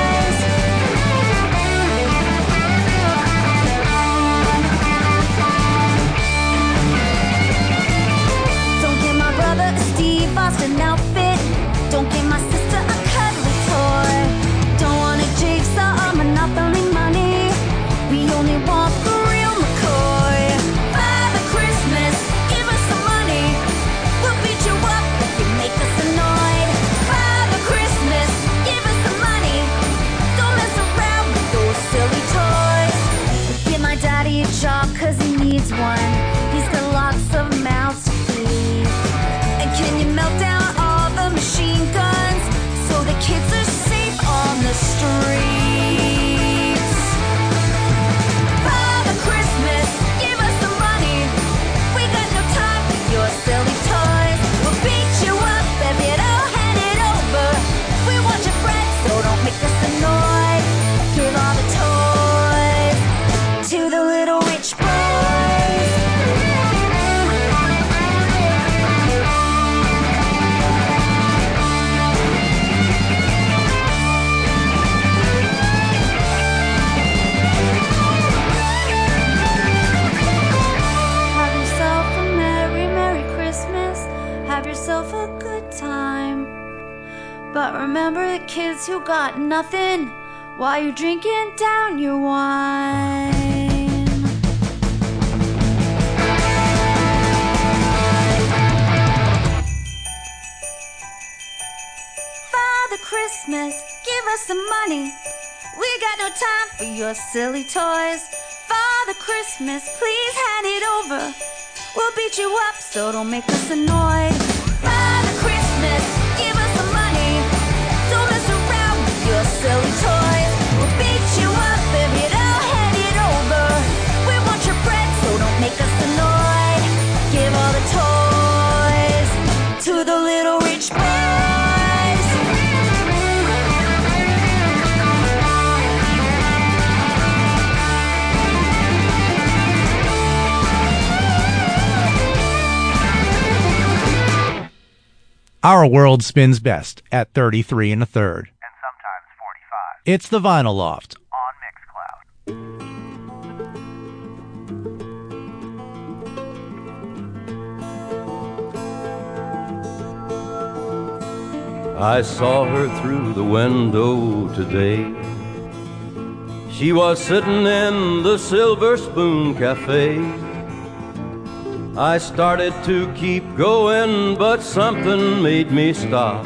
Boston outfit. Don't give my sister a cuddly toy. Don't want a jigsaw or Monopoly money. We only want the real McCoy. Father Christmas, give us some money. We'll beat you up if you make us annoyed. Father Christmas, give us some money. Don't mess around with those silly toys. Give my daddy a job cause he needs one. He's got lots of mouths to feed. Can you melt down all the machine guns so the kids are safe on the streets? Father Christmas, give us some money. We got no time for your silly toys. We'll beat you up if you don't hand it over. We want your bread, so don't make us annoyed. Give all the toys to the little rich boys. Yourself a good time, but remember the kids who got nothing while you're drinking down your wine. Father Christmas, give us some money. We got no time for your silly toys. Father Christmas, please hand it over. We'll beat you up, so don't make us annoyed. Father Christmas, give us some money. Don't mess around with your silly toys. We'll beat you up if you don't hand it over. We want your bread, so don't make us annoyed. Give all the toys to the little rich boys. Our world spins best at thirty-three and a third. And sometimes forty-five. It's the Vinyl Loft. On Mixcloud. I saw her through the window today. She was sitting in the Silver Spoon Cafe. I started to keep going, but something made me stop.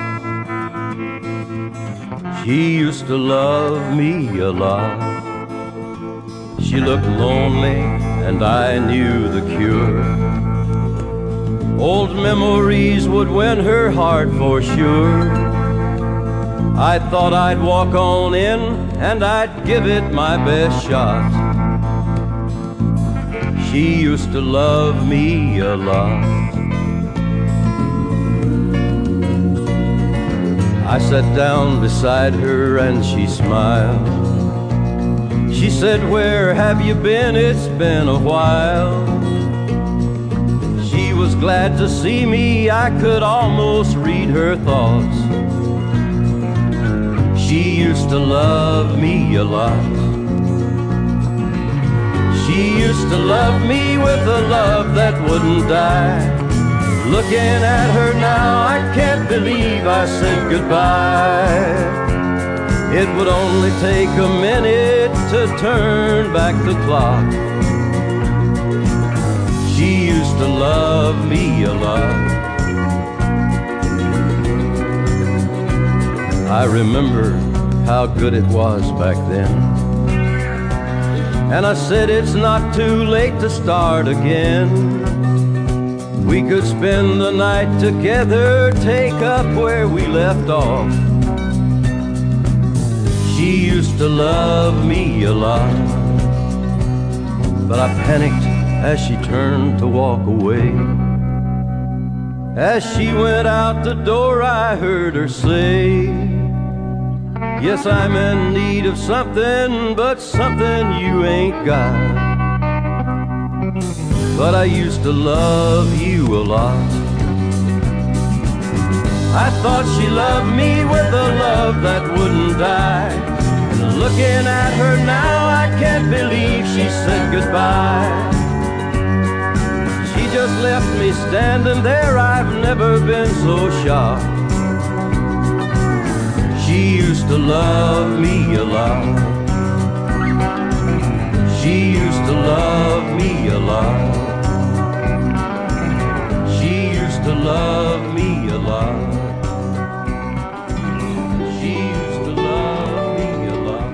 She used to love me a lot. She looked lonely, and I knew the cure. Old memories would win her heart for sure. I thought I'd walk on in, and I'd give it my best shot. She used to love me a lot. I sat down beside her and she smiled. She She said, where have you been? It's been a while. She was glad to see me, I could almost read her thoughts. She used to love me a lot. She used to love me with a love that wouldn't die. Looking at her now, I can't believe I said goodbye. It would only take a minute to turn back the clock. She used to love me a lot. I remember how good it was back then. And I said it's not too late to start again. We could spend the night together, take up where we left off. She used to love me a lot, but I panicked as she turned to walk away. As she went out the door, I heard her say, yes, I'm in need of something, but something you ain't got. But I used to love you a lot. I thought she loved me with a love that wouldn't die. And looking at her now, I can't believe she said goodbye. She just left me standing there, I've never been so shocked. She used to love me a lot. She used to love me a lot. She used to love me a lot. She used to love me a lot.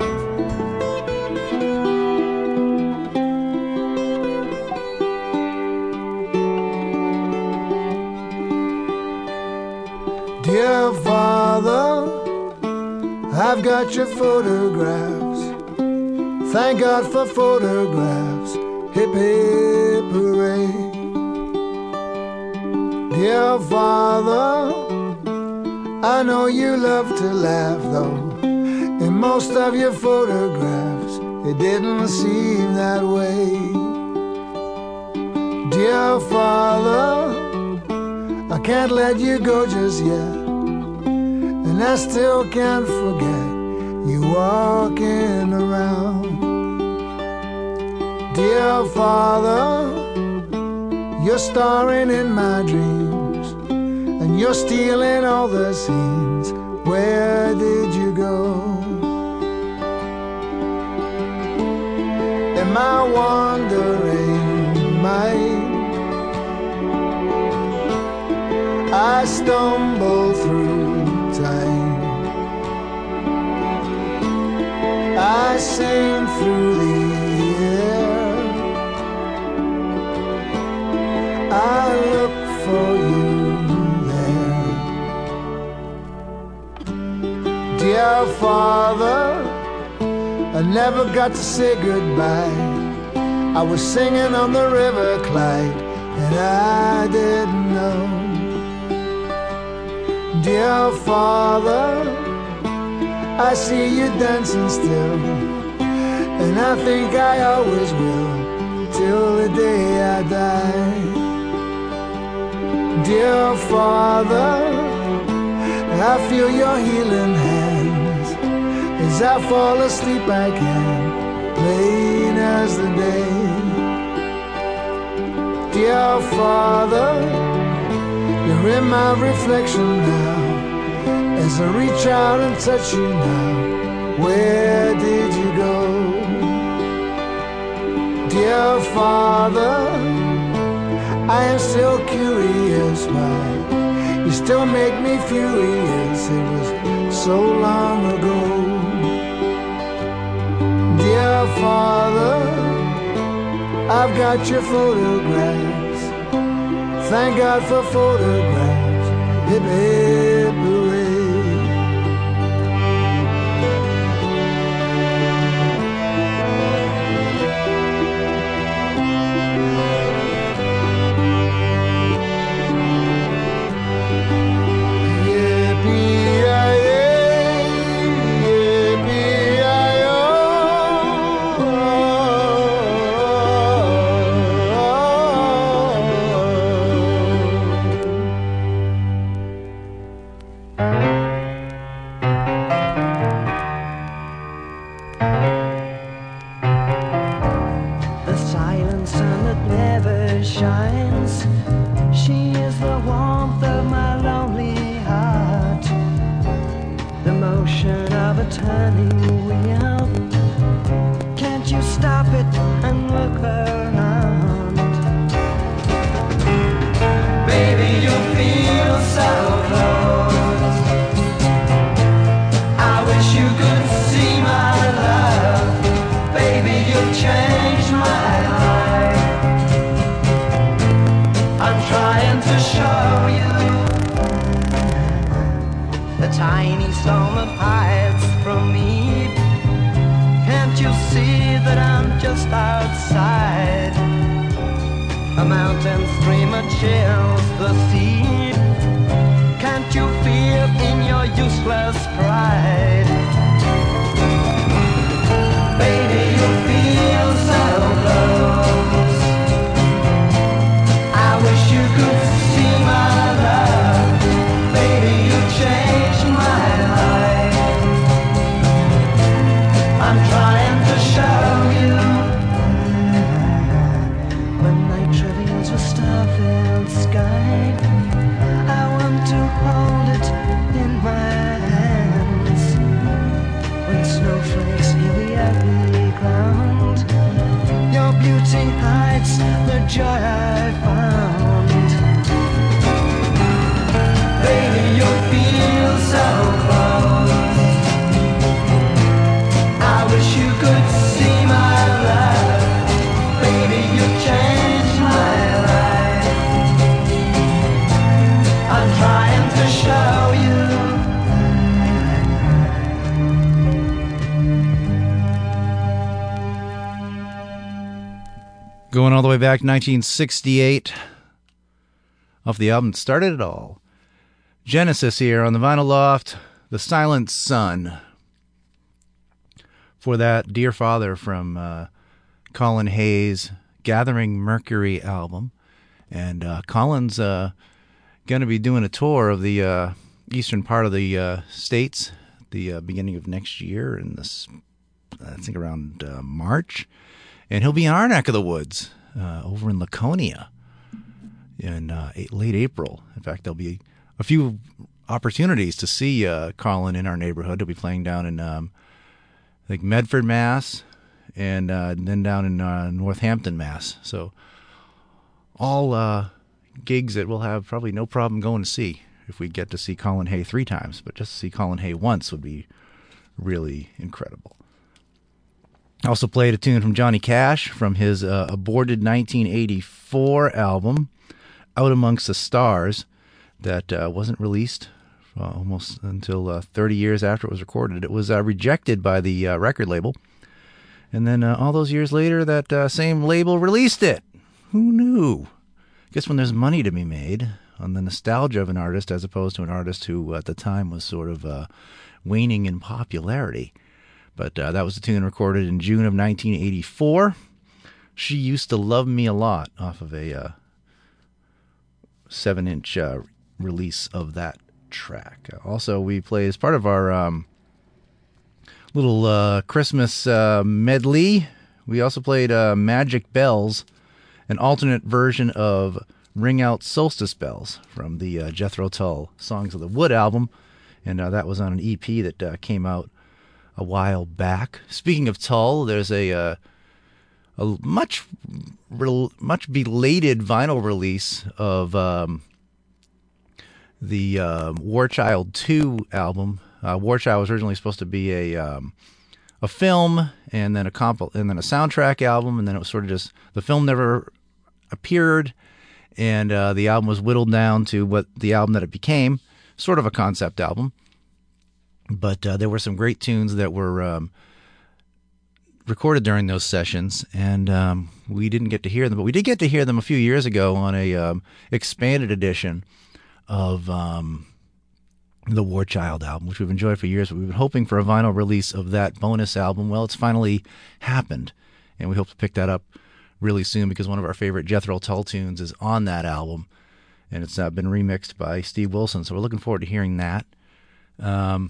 Dear Father, I've got your photographs. Thank God for photographs. Hip hip hooray. Dear Father, I know you love to laugh though. In most of your photographs, it didn't seem that way. Dear Father, I can't let you go just yet. And I still can't forget you walking around. Dear Father, you're starring in my dreams, and you're stealing all the scenes. Where did you go? Am I wandering, Mike? I stumble through time. I sing through the air. I look for you there. Dear Father, I never got to say goodbye. I was singing on the river Clyde, and I didn't know. Dear Father, I see you dancing still, and I think I always will, till the day I die. Dear Father, I feel your healing hands. As I fall asleep I can, plain as the day. Dear Father, you're in my reflection now. As I reach out and touch you now, where did you go? Dear Father, I am still curious why you still make me furious. It was so long ago. Dear Father, I've got your photographs. Thank God for photographs. Hip hip hooray. Yippee-yi-yay, yippee-yi-yo. spinning wheel. Can't you stop it and look around? Baby, you feel so close. I wish you could see my love. Baby, you've changed my life. I'm trying to show you the tiny storm that hides from me. Can't you see that I'm just outside? A mountain stream that chills the sea. Can't you feel in your useless pride? Baby, you feel so close. I wish you could see my love. Baby, you changed my life. I'm trying to show you. When night reveals a star-filled sky, I want to hold it in my hands. When snowflakes heal the ugly ground, your beauty hides the joy I found. Baby, you feel so close. I wish you could see my love. Baby, you changed my life. I'm trying to show you. Going all the way back to nineteen sixty-eight, off the album that started it all. Genesis here on the Vinyl Loft, The Silent Sun. For that, Dear Father from uh, Colin Hayes' Gathering Mercury album. And uh, Colin's uh, going to be doing a tour of the uh, eastern part of the uh, states at the uh, beginning of next year, in this, I think around uh, March. And he'll be in our neck of the woods, uh, over in Laconia, in uh, late April. In fact, there'll be a few opportunities to see uh, Colin in our neighborhood. He'll be playing down in, um, I think, Medford, Mass, and uh, then down in uh, Northampton, Mass. So all uh, gigs that we'll have probably no problem going to see if we get to see Colin Hay three times. But just to see Colin Hay once would be really incredible. Also played a tune from Johnny Cash from his uh, aborted nineteen eighty-four album, Out Amongst the Stars, that uh, wasn't released uh, almost until uh, thirty years after it was recorded. It was uh, rejected by the uh, record label. And then uh, all those years later, that uh, same label released it. Who knew? I guess when there's money to be made on the nostalgia of an artist as opposed to an artist who at the time was sort of uh, waning in popularity. But uh, that was a tune recorded in June of nineteen eighty-four. She Used to Love Me a Lot, off of a uh, seven-inch uh, release of that track. Also, we played as part of our um, little uh, Christmas uh, medley, we also played uh, Magic Bells, an alternate version of Ring Out Solstice Bells from the uh, Jethro Tull Songs of the Wood album. And uh, that was on an E P that uh, came out a while back. Speaking of Tull, there's a uh, a much much belated vinyl release of um, the uh, War Child two album. Uh, War Child was originally supposed to be a um, a film and then a comp and then a soundtrack album, and then it was sort of just the film never appeared, and uh, the album was whittled down to what the album that it became, sort of a concept album. But uh, there were some great tunes that were um, recorded during those sessions, and um, we didn't get to hear them. But we did get to hear them a few years ago on a um, expanded edition of um, the War Child album, which we've enjoyed for years. But we've been hoping for a vinyl release of that bonus album. Well, it's finally happened, and we hope to pick that up really soon because one of our favorite Jethro Tull tunes is on that album, and it's uh, been remixed by Steve Wilson. So we're looking forward to hearing that. Um,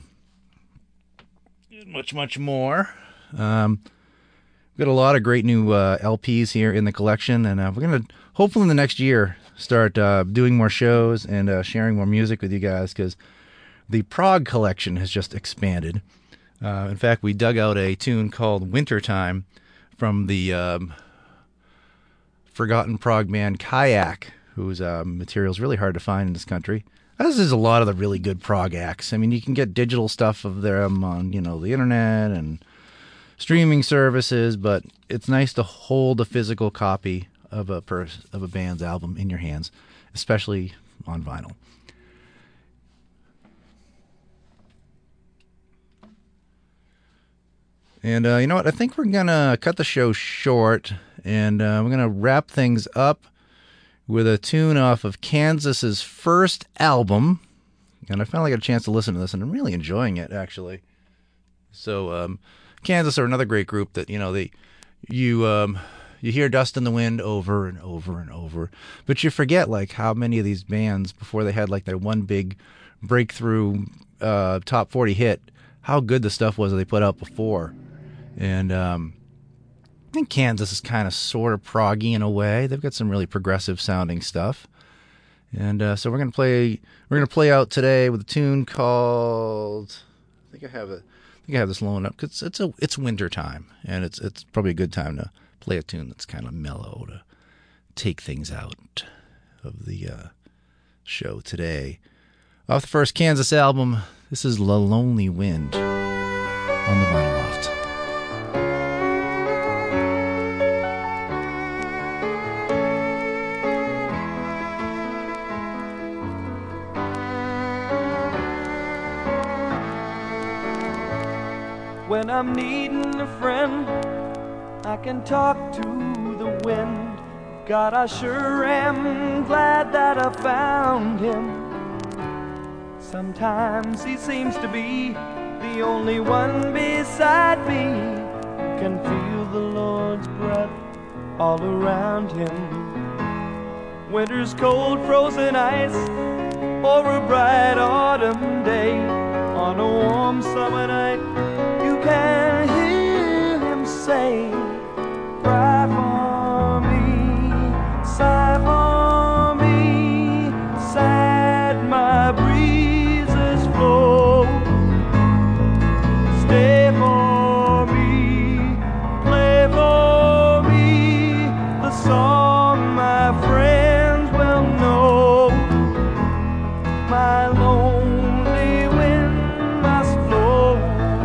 much, much more. Um, we've got a lot of great new uh, L Ps here in the collection, and uh, we're going to, hopefully in the next year, start uh, doing more shows and uh, sharing more music with you guys, because the Prague collection has just expanded. Uh, in fact, we dug out a tune called Wintertime from the um, forgotten prog band Kayak, whose uh, material is really hard to find in this country. As is a lot of the really good prog acts. I mean, you can get digital stuff of them on, you know, the internet and streaming services, but it's nice to hold a physical copy of a pers- of a band's album in your hands, especially on vinyl. And uh, you know what? I think we're going to cut the show short, and uh, we're going to wrap things up with a tune off of Kansas's first album. And I finally got a chance to listen to this, and I'm really enjoying it, actually. So, um, Kansas are another great group that, you know, they you um, you hear Dust in the Wind over and over and over, but you forget, like, how many of these bands, before they had, like, their one big breakthrough uh, top forty hit, how good the stuff was that they put out before. And um, I think Kansas is kind of sort of proggy in a way. They've got some really progressive sounding stuff. And uh, so we're gonna play. We're gonna play out today with a tune called. I think I have a. I think I have this loaned up because it's a. It's winter time, and it's it's probably a good time to play a tune that's kind of mellow to take things out of the uh, show today. Off the first Kansas album, this is "The Lonely Wind" on the Vinyl Loft. When I'm needing a friend, I can talk to the wind. God, I sure am glad that I found him. Sometimes he seems to be the only one beside me. Can feel the Lord's breath all around him. Winter's cold frozen ice, or a bright autumn day. On a warm summer night, you can hear him say, cry for me, sigh for me, sad my breezes flow. Stay for me, play for me, the song my friends will know. My lonely wind must blow.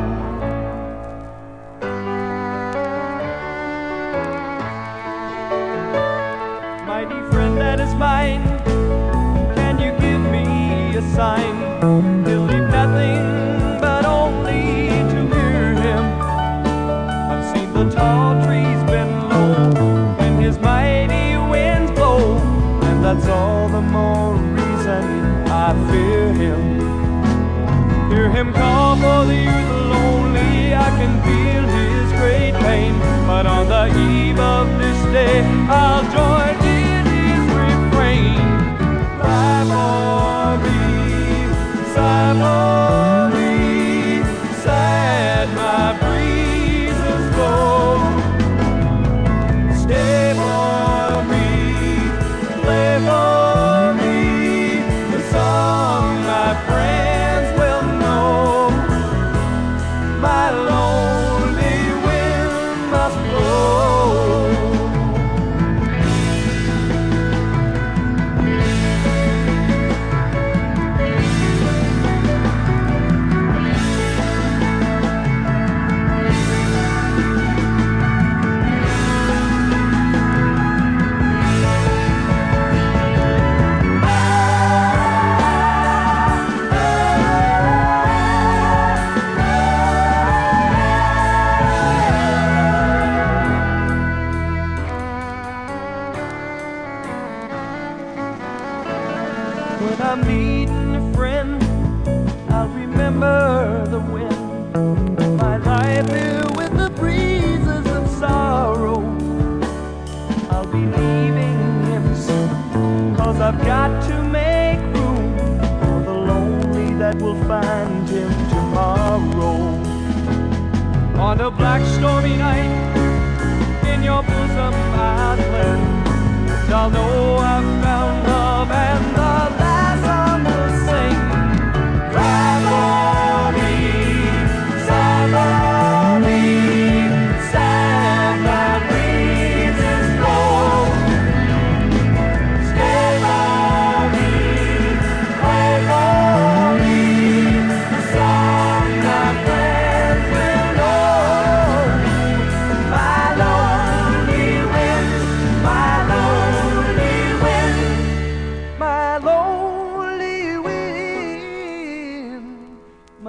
Mighty friend that is mine, can you give me a sign? He'll leave nothing but only to hear him. I've seen the tall trees bend low when his mighty winds blow, and that's all the more reason I fear him. Hear him call for the youth lonely, I can feel his great pain. But on the eve of this day, I'll join in his refrain. Cry for me, sigh for me, sad my breezes blow. Stay for me, play for me, the song my friends will know. My lonely wind must blow. When I'm needing a friend, I'll remember the wind. My life here with the breezes of sorrow. I'll be leaving him soon, cause I've got to make room for the lonely that will find him tomorrow. On a black stormy night, in your bosom island, I'll know I've found love, and the last song will sing. Cry for me, sigh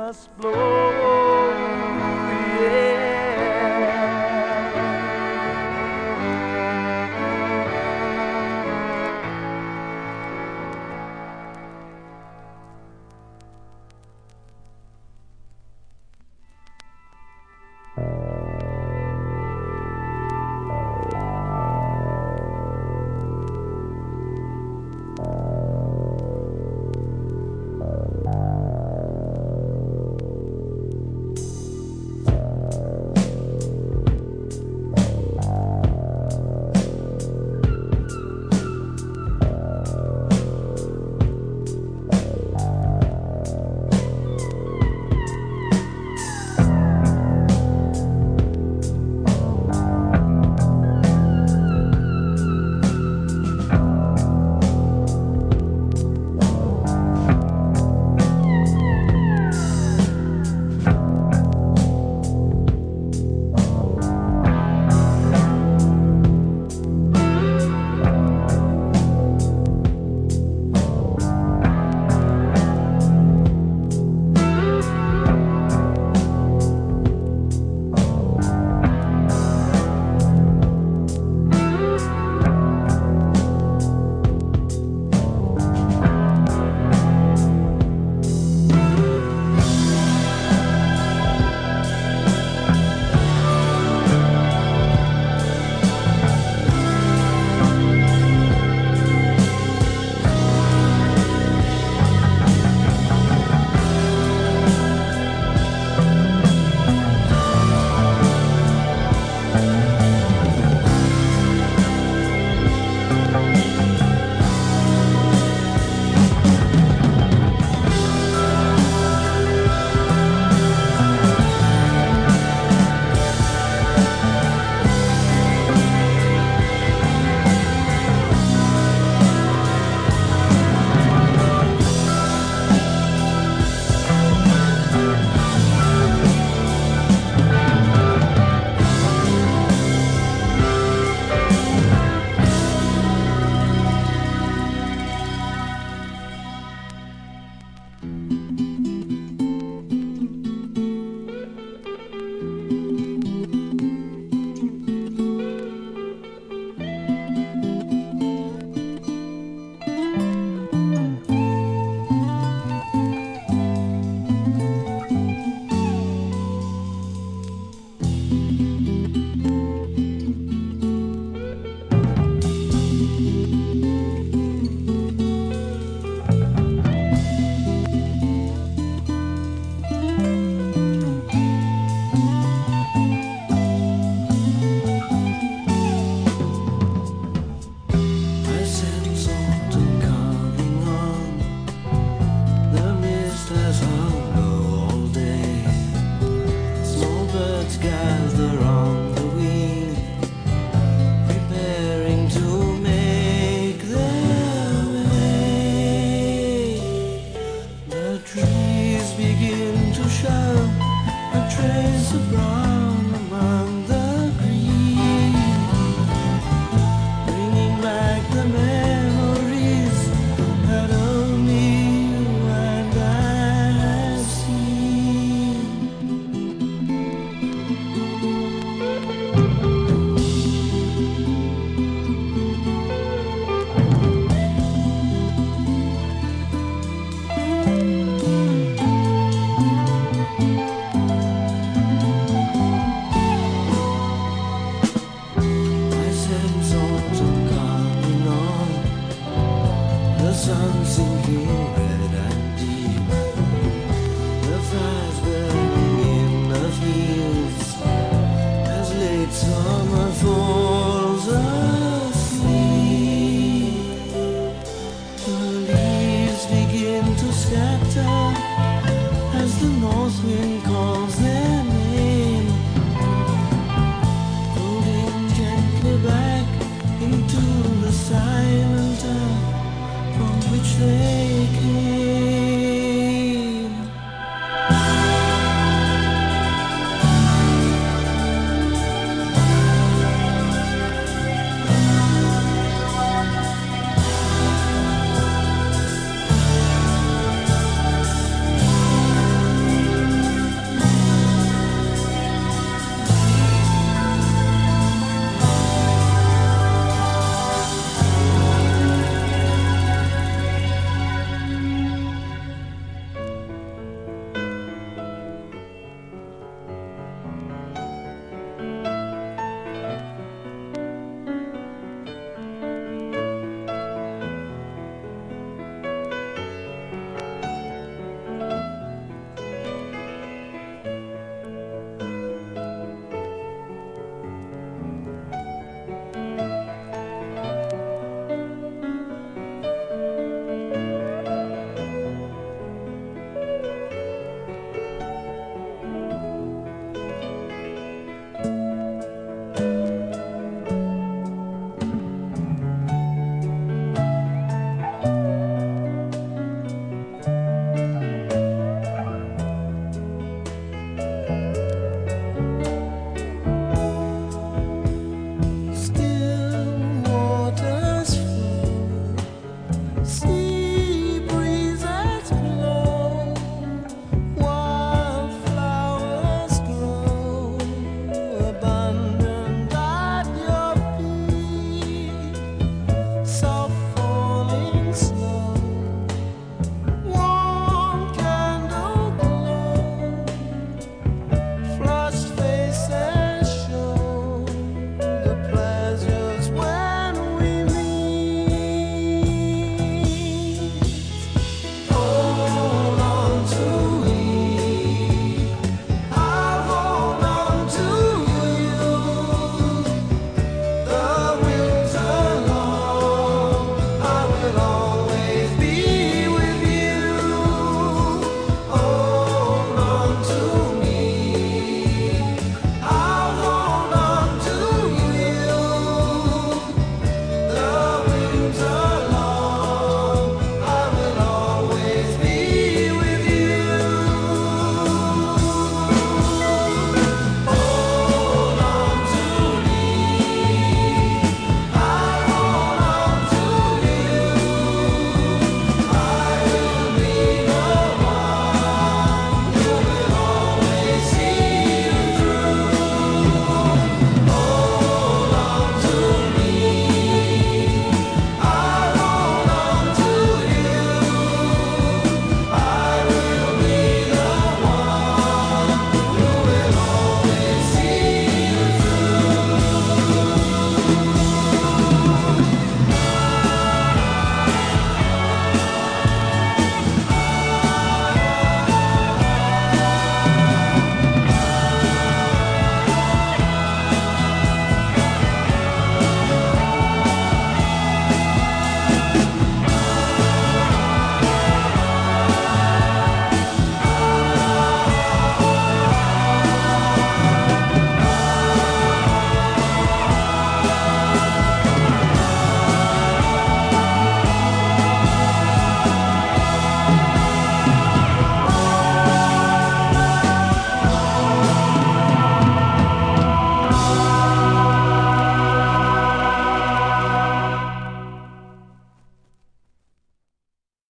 must blow.